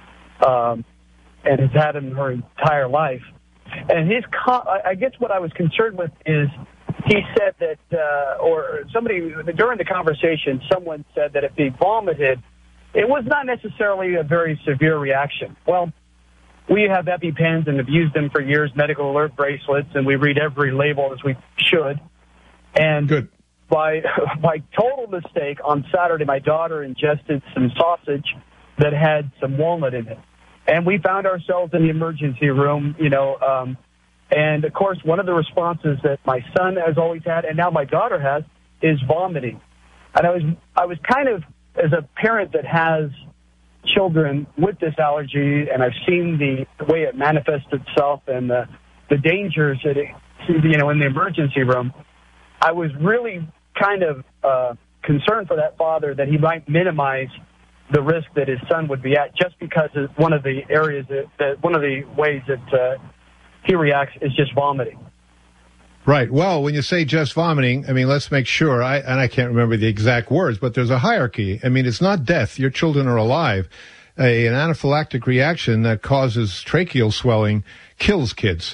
Speaker 7: and has had them her entire life. And I guess what I was concerned with is, he said that, or somebody, during the conversation, someone said that if he vomited, it was not necessarily a very severe reaction. Well, we have EpiPens and have used them for years, medical alert bracelets, and we read every label as we should. And
Speaker 19: Good.
Speaker 7: by total mistake, on Saturday, my daughter ingested some sausage that had some walnut in it. And we found ourselves in the emergency room, and, of course, one of the responses that my son has always had, and now my daughter has, is vomiting. And I was kind of, as a parent that has children with this allergy, and I've seen the way it manifests itself and the dangers that it, in the emergency room, I was really kind of concerned for that father that he might minimize the risk that his son would be at just because of one of the areas one of the ways that he reacts is just vomiting.
Speaker 19: Right. Well, when you say just vomiting, let's make sure, I can't remember the exact words, but there's a hierarchy. It's not death. Your children are alive. An anaphylactic reaction that causes tracheal swelling kills kids.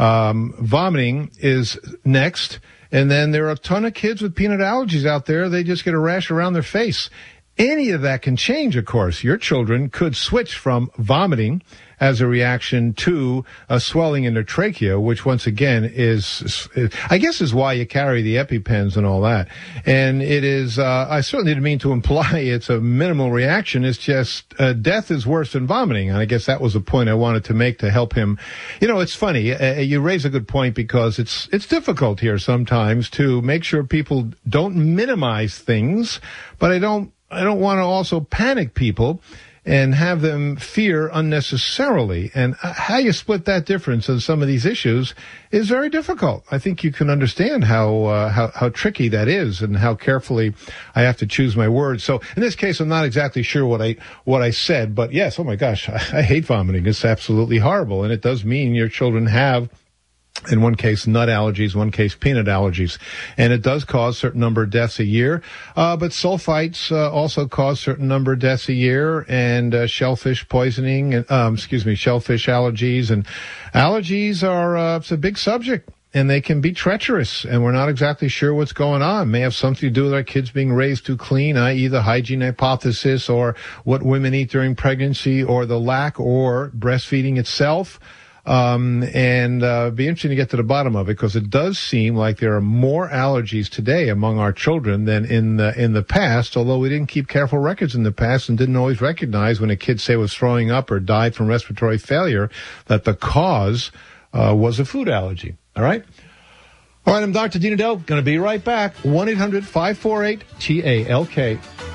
Speaker 19: Vomiting is next. And then there are a ton of kids with peanut allergies out there. They just get a rash around their face. Any of that can change, of course. Your children could switch from vomiting as a reaction to a swelling in their trachea, which once again is why you carry the EpiPens and all that. And it is, I certainly didn't mean to imply it's a minimal reaction. It's just, death is worse than vomiting. And I guess that was the point I wanted to make to help him. It's funny. You raise a good point because it's difficult here sometimes to make sure people don't minimize things, but I don't want to also panic people and have them fear unnecessarily. And how you split that difference on some of these issues is very difficult. I think you can understand how tricky that is and how carefully I have to choose my words. So in this case, I'm not exactly sure what I said, but yes, oh my gosh, I hate vomiting. It's absolutely horrible. And it does mean your children have, in one case, nut allergies, one case, peanut allergies. And it does cause a certain number of deaths a year. But sulfites also cause a certain number of deaths a year, and shellfish poisoning, shellfish allergies. And allergies are it's a big subject, and they can be treacherous, and we're not exactly sure what's going on. It may have something to do with our kids being raised too clean, i.e. the hygiene hypothesis, or what women eat during pregnancy, or the lack or breastfeeding itself. Be interesting to get to the bottom of it, because it does seem like there are more allergies today among our children than in the past, although we didn't keep careful records in the past and didn't always recognize when a kid, say, was throwing up or died from respiratory failure that the cause was a food allergy. All right? All right, I'm Dr. Dean Edell. Going to be right back. 1-800-548-TALK.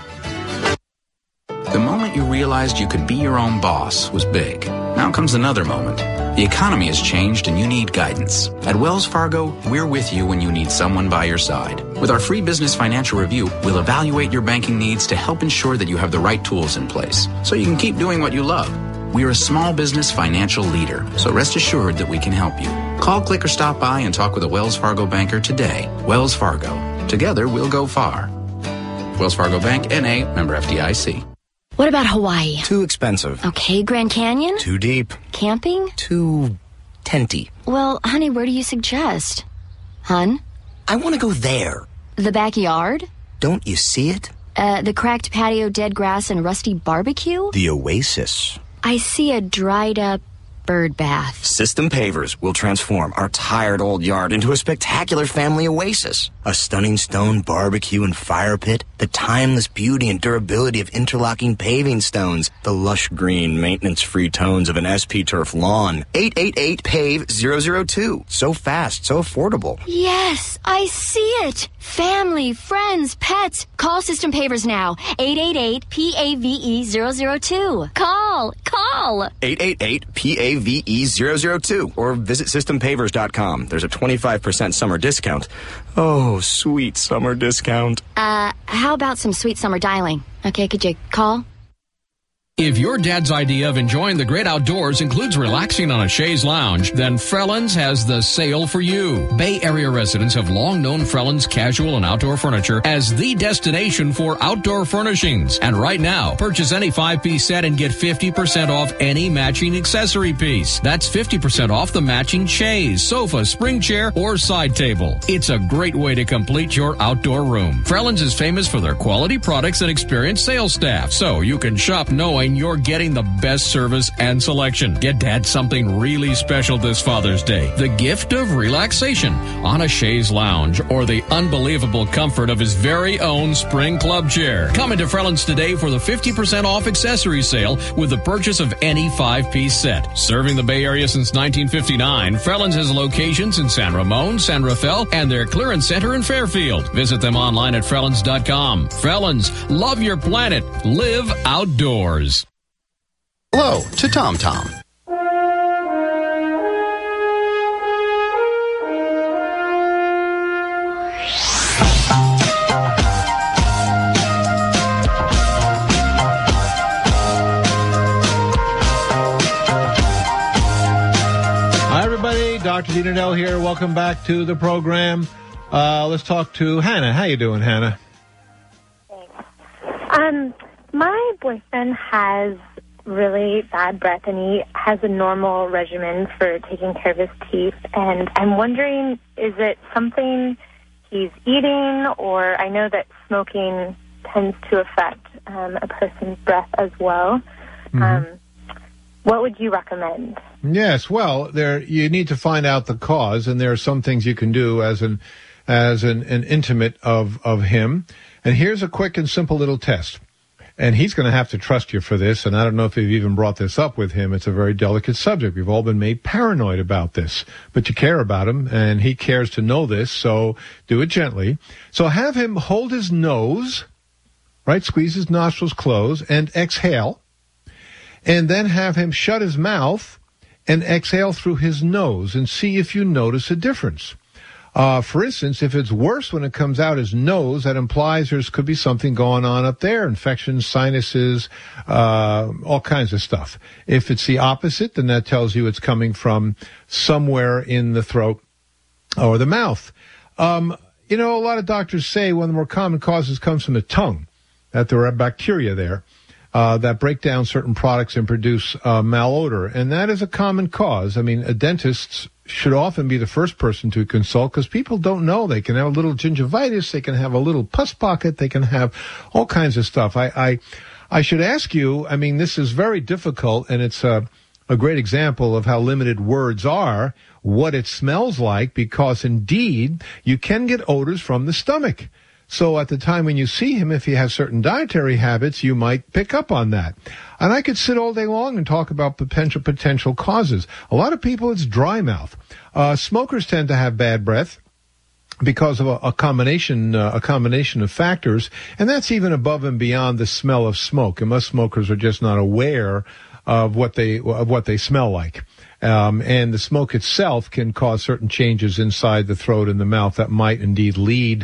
Speaker 10: The moment you realized you could be your own boss was big. Now comes another moment. The economy has changed and you need guidance. At Wells Fargo, we're with you when you need someone by your side. With our free business financial review, we'll evaluate your banking needs to help ensure that you have the right tools in place so you can keep doing what you love. We're a small business financial leader, so rest assured that we can help you. Call, click, or stop by and talk with a Wells Fargo banker today. Wells Fargo. Together, we'll go far. Wells Fargo Bank, N.A., member FDIC.
Speaker 2: What about Hawaii?
Speaker 11: Too expensive.
Speaker 2: Okay, Grand Canyon?
Speaker 11: Too deep.
Speaker 2: Camping?
Speaker 11: Too tenty.
Speaker 2: Well, honey, where do you suggest? Hun?
Speaker 11: I want to go there.
Speaker 2: The backyard?
Speaker 11: Don't you see it?
Speaker 2: The cracked patio, dead grass, and rusty barbecue?
Speaker 11: The oasis.
Speaker 2: I see a dried up bird bath.
Speaker 11: System Pavers will transform our tired old yard into a spectacular family oasis. A stunning stone barbecue and fire pit, the timeless beauty and durability of interlocking paving stones, the lush green, maintenance-free tones of an SP Turf lawn. 888-PAVE-002. So fast, so affordable.
Speaker 2: Yes, I see it. Family, friends, pets. Call System Pavers now. 888-PAVE-002. Call.
Speaker 11: 888-PAVE-002 or visit systempavers.com. There's a 25% summer discount. Oh, sweet summer discount.
Speaker 2: How about some sweet summer dialing? Okay, could you call?
Speaker 12: If your dad's idea of enjoying the great outdoors includes relaxing on a chaise lounge, then Frelland's has the sale for you. Bay Area residents have long known Frelland's casual and outdoor furniture as the destination for outdoor furnishings. And right now, purchase any 5-piece set and get 50% off any matching accessory piece. That's 50% off the matching chaise, sofa, spring chair, or side table. It's a great way to complete your outdoor room. Frelland's is famous for their quality products and experienced sales staff, so you can shop knowing you're getting the best service and selection. Get Dad something really special this Father's Day. The gift of relaxation on a chaise lounge or the unbelievable comfort of his very own spring club chair. Come into Frelland's today for the 50% off accessory sale with the purchase of any 5-piece set. Serving the Bay Area since 1959, Frelland's has locations in San Ramon, San Rafael, and their clearance center in Fairfield. Visit them online at Frellands.com. Frelland's, love your planet. Live outdoors.
Speaker 17: Hello to Tom Tom.
Speaker 19: Hi, everybody. Dr. Dina Nell here. Welcome back to the program. Let's talk to Hannah. How you doing, Hannah?
Speaker 13: My boyfriend has really bad breath, and he has a normal regimen for taking care of his teeth. And I'm wondering, is it something he's eating, or I know that smoking tends to affect a person's breath as well. What would you recommend?
Speaker 19: Yes, well, you need to find out the cause, and there are some things you can do as an intimate of him. And here's a quick and simple little test. And he's going to have to trust you for this, and I don't know if you've even brought this up with him. It's a very delicate subject. We've all been made paranoid about this, but you care about him, and he cares to know this, so do it gently. So have him hold his nose, right, squeeze his nostrils closed, and exhale, and then have him shut his mouth and exhale through his nose, and see if you notice a difference. For instance, if it's worse when it comes out his nose, that implies there could be something going on up there, infections, sinuses, all kinds of stuff. If it's the opposite, then that tells you it's coming from somewhere in the throat or the mouth. A lot of doctors say one of the more common causes comes from the tongue, that there are bacteria there that break down certain products and produce malodor, and that is a common cause. I mean, a dentist should often be the first person to consult because people don't know. They can have a little gingivitis, they can have a little pus pocket, they can have all kinds of stuff. I should ask you, I mean, this is very difficult, and it's a great example of how limited words are, what it smells like, because indeed you can get odors from the stomach. So at the time when you see him, if he has certain dietary habits, you might pick up on that. And I could sit all day long and talk about potential causes. A lot of people, it's dry mouth. Smokers tend to have bad breath because of a combination of factors, and that's even above and beyond the smell of smoke. And most smokers are just not aware of what they smell like. And the smoke itself can cause certain changes inside the throat and the mouth that might indeed lead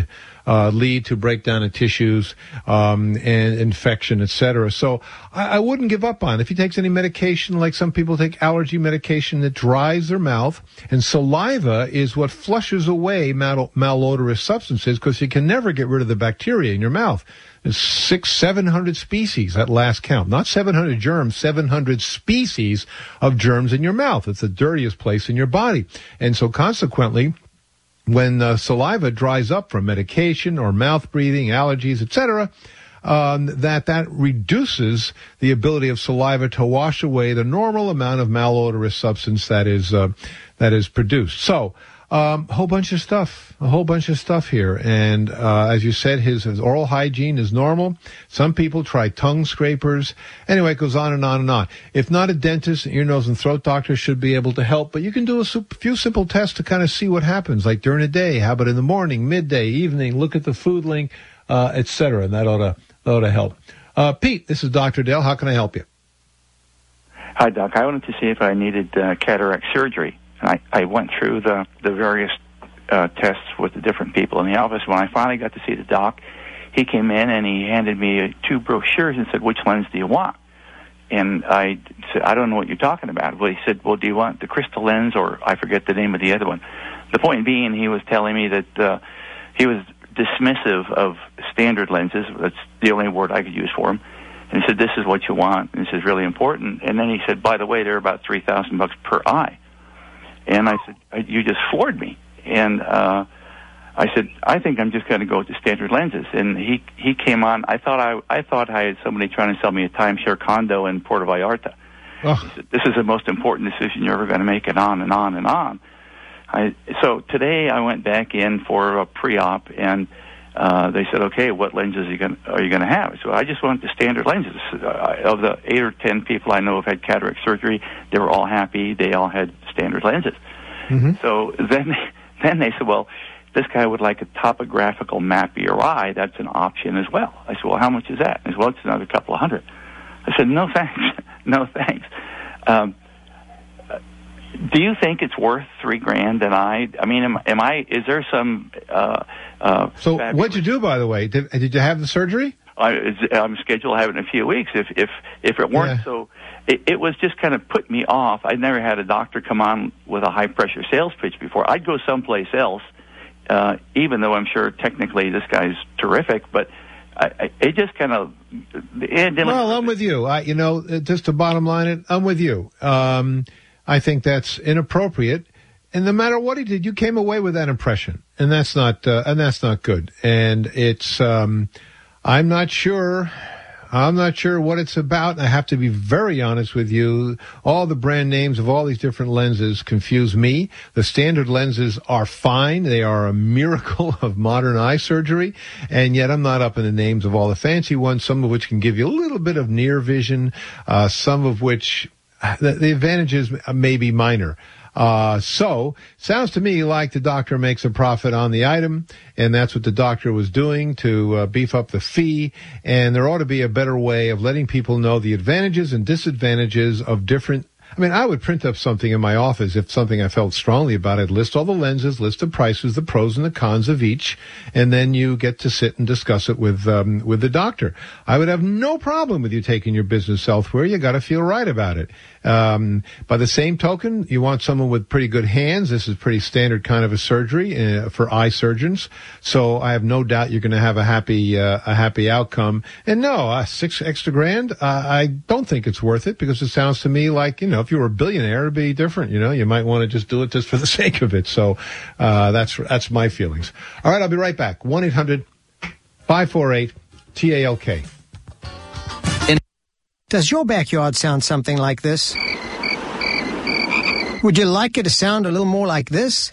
Speaker 19: lead to breakdown of tissues and infection, etc. So I wouldn't give up on it. If he takes any medication, like some people take allergy medication that dries their mouth, and saliva is what flushes away malodorous substances because you can never get rid of the bacteria in your mouth. There's 700 species at last count. Not 700 germs, 700 species of germs in your mouth. It's the dirtiest place in your body. And so consequently, when saliva dries up from medication or mouth breathing, allergies, etc., that reduces the ability of saliva to wash away the normal amount of malodorous substance that is produced. So, a whole bunch of stuff here. And, as you said, his oral hygiene is normal. Some people try tongue scrapers. Anyway, it goes on and on and on. If not a dentist, ear, nose, and throat doctor should be able to help, but you can do a few simple tests to kind of see what happens, like during the day. How about in the morning, midday, evening? Look at the food link, etc. And that ought to help. Pete, this is Dr. Dale. How can I help you?
Speaker 8: Hi, Doc. I wanted to see if I needed cataract surgery. And I went through the various tests with the different people in the office. When I finally got to see the doc, he came in and he handed me 2 brochures and said, "Which lens do you want?" And I said, "I don't know what you're talking about." Well, he said, "Well, do you want the crystal lens or I forget the name of the other one?" The point being, he was telling me that he was dismissive of standard lenses. That's the only word I could use for him. And he said, "This is what you want. And this is really important." And then he said, "By the way, they're about $3,000 per eye." And I said, "You just floored me." And I said, "I think I'm just going to go with the standard lenses." And he came on. I thought I had somebody trying to sell me a timeshare condo in Puerto Vallarta. Oh. He said, "This is the most important decision you're ever going to make," and on and on and on. So today I went back in for a pre-op, and they said, "Okay, what lenses are you going to have?" So I just went the standard lenses. Of the 8 or 10 people I know have had cataract surgery, they were all happy. They all had standard lenses. Mm-hmm. So then they said, "Well, this guy would like a topographical map of your eye. That's an option as well." I said, "Well, how much is that?" He said, "Well, it's another couple of $100." I said, "No, thanks. No, thanks." Do you think it's worth $3,000 an eye? I mean, am I? Is there some?
Speaker 19: So what'd you do, by the way? Did you have the surgery?
Speaker 8: I'm scheduled to have it in a few weeks. If it weren't so, it was just kind of put me off. I'd never had a doctor come on with a high pressure sales pitch before. I'd go someplace else, even though I'm sure technically this guy's terrific, but. It just kind of.
Speaker 19: Well, I'm with you. Just to bottom line it, I'm with you. I think that's inappropriate. And no matter what he did, you came away with that impression, and that's not good. And it's, I'm not sure what it's about. I have to be very honest with you. All the brand names of all these different lenses confuse me. The standard lenses are fine. They are a miracle of modern eye surgery. And yet I'm not up in the names of all the fancy ones, some of which can give you a little bit of near vision, some of which the advantages may be minor. So sounds to me like the doctor makes a profit on the item, and that's what the doctor was doing to beef up the fee. And there ought to be a better way of letting people know the advantages and disadvantages of different. I mean, I would print up something in my office if something I felt strongly about. I'd list all the lenses, list the prices, the pros and the cons of each, and then you get to sit and discuss it with the doctor. I would have no problem with you taking your business elsewhere. You got to feel right about it. By the same token, you want someone with pretty good hands. This is pretty standard kind of a surgery for eye surgeons. So I have no doubt you're going to have a happy outcome. And no, $6 extra, I don't think it's worth it, because it sounds to me like, if you were a billionaire, it'd be different. You might want to just do it just for the sake of it. So, that's my feelings. All right. I'll be right back. 1-800-548-TALK.
Speaker 14: Does your backyard sound something like this? Would you like it to sound a little more like this?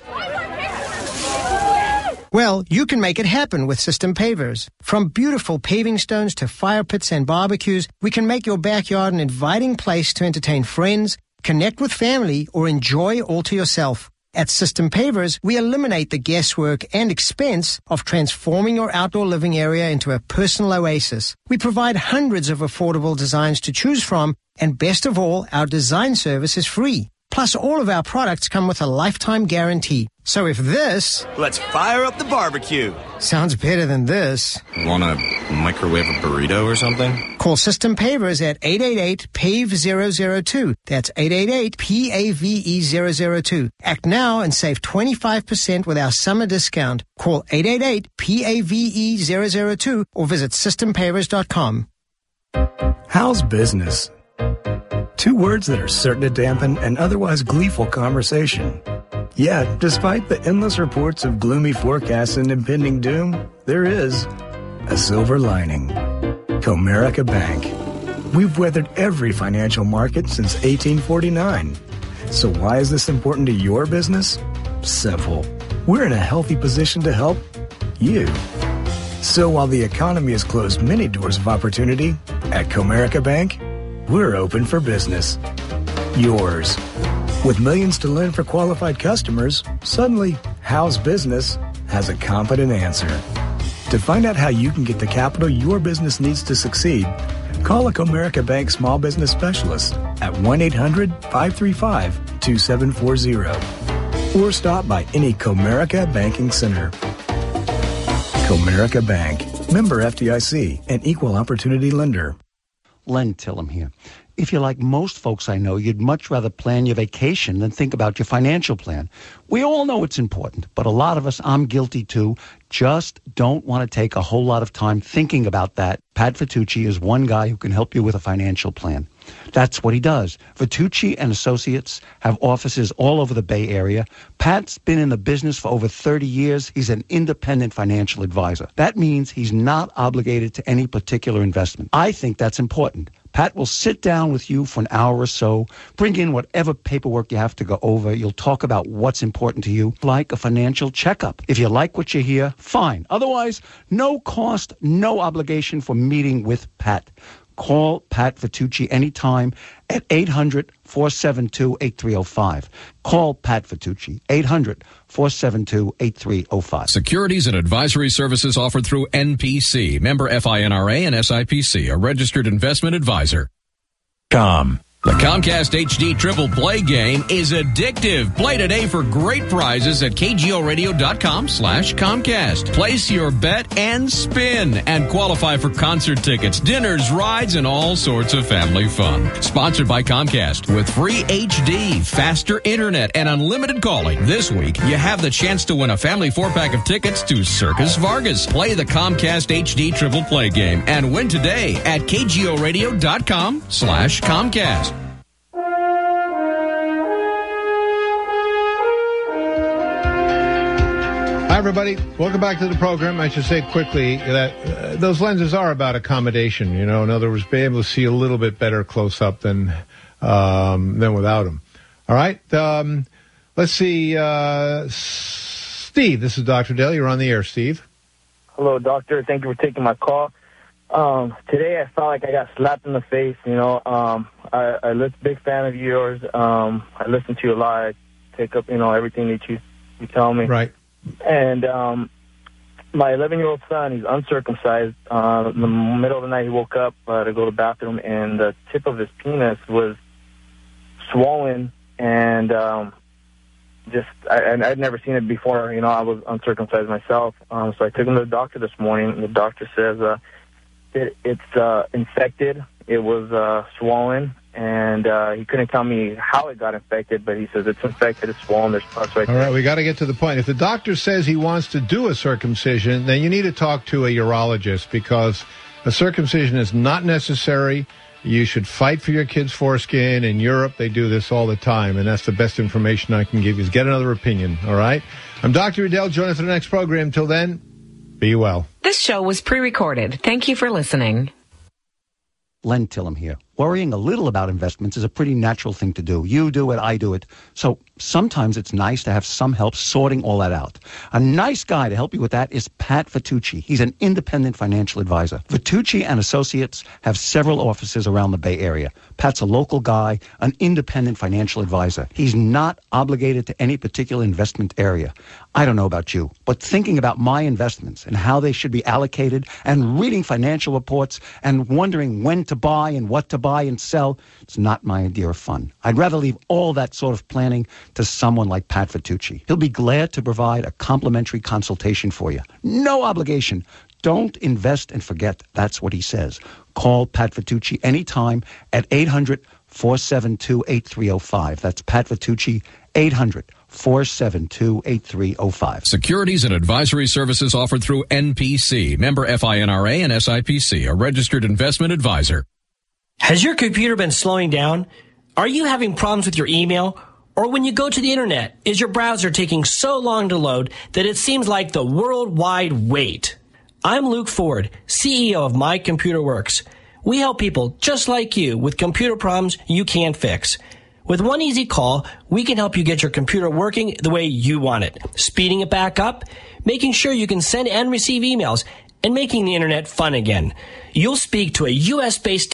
Speaker 14: Well, you can make it happen with System Pavers. From beautiful paving stones to fire pits and barbecues, we can make your backyard an inviting place to entertain friends, connect with family, or enjoy all to yourself. At System Pavers, we eliminate the guesswork and expense of transforming your outdoor living area into a personal oasis. We provide hundreds of affordable designs to choose from, and best of all, our design service is free. Plus, Plus, all of our products come with a lifetime guarantee. So if this...
Speaker 11: Let's fire up the barbecue.
Speaker 14: Sounds better than this.
Speaker 11: Want to microwave a burrito or something?
Speaker 14: Call System Pavers at 888-PAVE-002. That's 888-PAVE-002. Act now and save 25% with our summer discount. Call 888-PAVE-002 or visit systempavers.com.
Speaker 1: How's business? Two words that are certain to dampen an otherwise gleeful conversation. Yet, despite the endless reports of gloomy forecasts and impending doom, there is a silver lining. Comerica Bank. We've weathered every financial market since 1849. So why is this important to your business? Simple. We're in a healthy position to help you. So while the economy has closed many doors of opportunity, at Comerica Bank, we're open for business. Yours. With millions to lend for qualified customers, suddenly, How's Business has a competent answer. To find out how you can get the capital your business needs to succeed, call a Comerica Bank small business specialist at 1-800-535-2740 or stop by any Comerica Banking Center. Comerica Bank, member FDIC, an equal opportunity lender.
Speaker 15: Len Tillum here. If you're like most folks I know, you'd much rather plan your vacation than think about your financial plan. We all know it's important, but a lot of us, I'm guilty too, just don't want to take a whole lot of time thinking about that. Pat Vitucci is one guy who can help you with a financial plan. That's what he does. Vitucci and Associates have offices all over the Bay Area. Pat's been in the business for over 30 years. He's an independent financial advisor. That means he's not obligated to any particular investment. I think that's important. Pat will sit down with you for an hour or so, bring in whatever paperwork you have to go over. You'll talk about what's important to you, like a financial checkup. If you like what you hear, fine. Otherwise, no cost, no obligation for meeting with Pat. Call Pat Vitucci anytime at 800-472-8305. Call Pat Vitucci, 800-472-8305.
Speaker 12: Securities and advisory services offered through NPC, member FINRA and SIPC, a registered investment advisor. The Comcast HD Triple Play game is addictive. Play today for great prizes at KGORadio.com/Comcast. Place your bet and spin and qualify for concert tickets, dinners, rides, and all sorts of family fun. Sponsored by Comcast with free HD, faster internet, and unlimited calling. This week, you have the chance to win a family 4-pack of tickets to Circus Vargas. Play the Comcast HD Triple Play game and win today at KGORadio.com/Comcast.
Speaker 19: Hi, everybody. Welcome back to the program. I should say quickly that those lenses are about accommodation. You know, in other words, be able to see a little bit better close up than without them. All right. Let's see. Steve, this is Dr. Dale. You're on the air, Steve.
Speaker 16: Hello, doctor. Thank you for taking my call. Today I felt like I got slapped in the face. You know, I'm a big fan of yours. I listen to you a lot. I take up, everything that you tell me.
Speaker 19: Right.
Speaker 16: And my 11-year-old son, he's uncircumcised. In the middle of the night, he woke up to go to the bathroom, and the tip of his penis was swollen, and I'd never seen it before. You know, I was uncircumcised myself. So I took him to the doctor this morning, and the doctor says it's infected. It was swollen. And he couldn't tell me how it got infected, but he says it's infected, it's swollen, there's pus right there.
Speaker 19: All right, we got to get to the point. If the doctor says he wants to do a circumcision, then you need to talk to a urologist, because a circumcision is not necessary. You should fight for your kid's foreskin. In Europe, they do this all the time, and that's the best information I can give you, is get another opinion, all right? I'm Dr. Riddell. Join us for the next program. Till then, be well.
Speaker 18: This show was pre-recorded. Thank you for listening.
Speaker 15: Len Tillum here. Worrying a little about investments is a pretty natural thing to do. You do it, I do it. So sometimes it's nice to have some help sorting all that out. A nice guy to help you with that is Pat Vitucci. He's an independent financial advisor. Vitucci and Associates have several offices around the Bay Area. Pat's a local guy, an independent financial advisor. He's not obligated to any particular investment area. I don't know about you, but thinking about my investments and how they should be allocated and reading financial reports and wondering when to buy and what to buy, buy and sell. It's not my idea of fun. I'd rather leave all that sort of planning to someone like Pat Fitucci. He'll be glad to provide a complimentary consultation for you. No obligation. Don't invest and forget. That's what he says. Call Pat Fitucci anytime at 800-472-8305. That's Pat Fitucci, 800-472-8305.
Speaker 12: Securities and advisory services offered through NPC, member FINRA and SIPC, a registered investment advisor.
Speaker 3: Has your computer been slowing down? Are you having problems with your email? Or when you go to the internet, is your browser taking so long to load that it seems like the worldwide wait? I'm Luke Ford, CEO of My Computer Works. We help people just like you with computer problems you can't fix. With one easy call, we can help you get your computer working the way you want it, speeding it back up, making sure you can send and receive emails, and making the internet fun again. You'll speak to a U.S.-based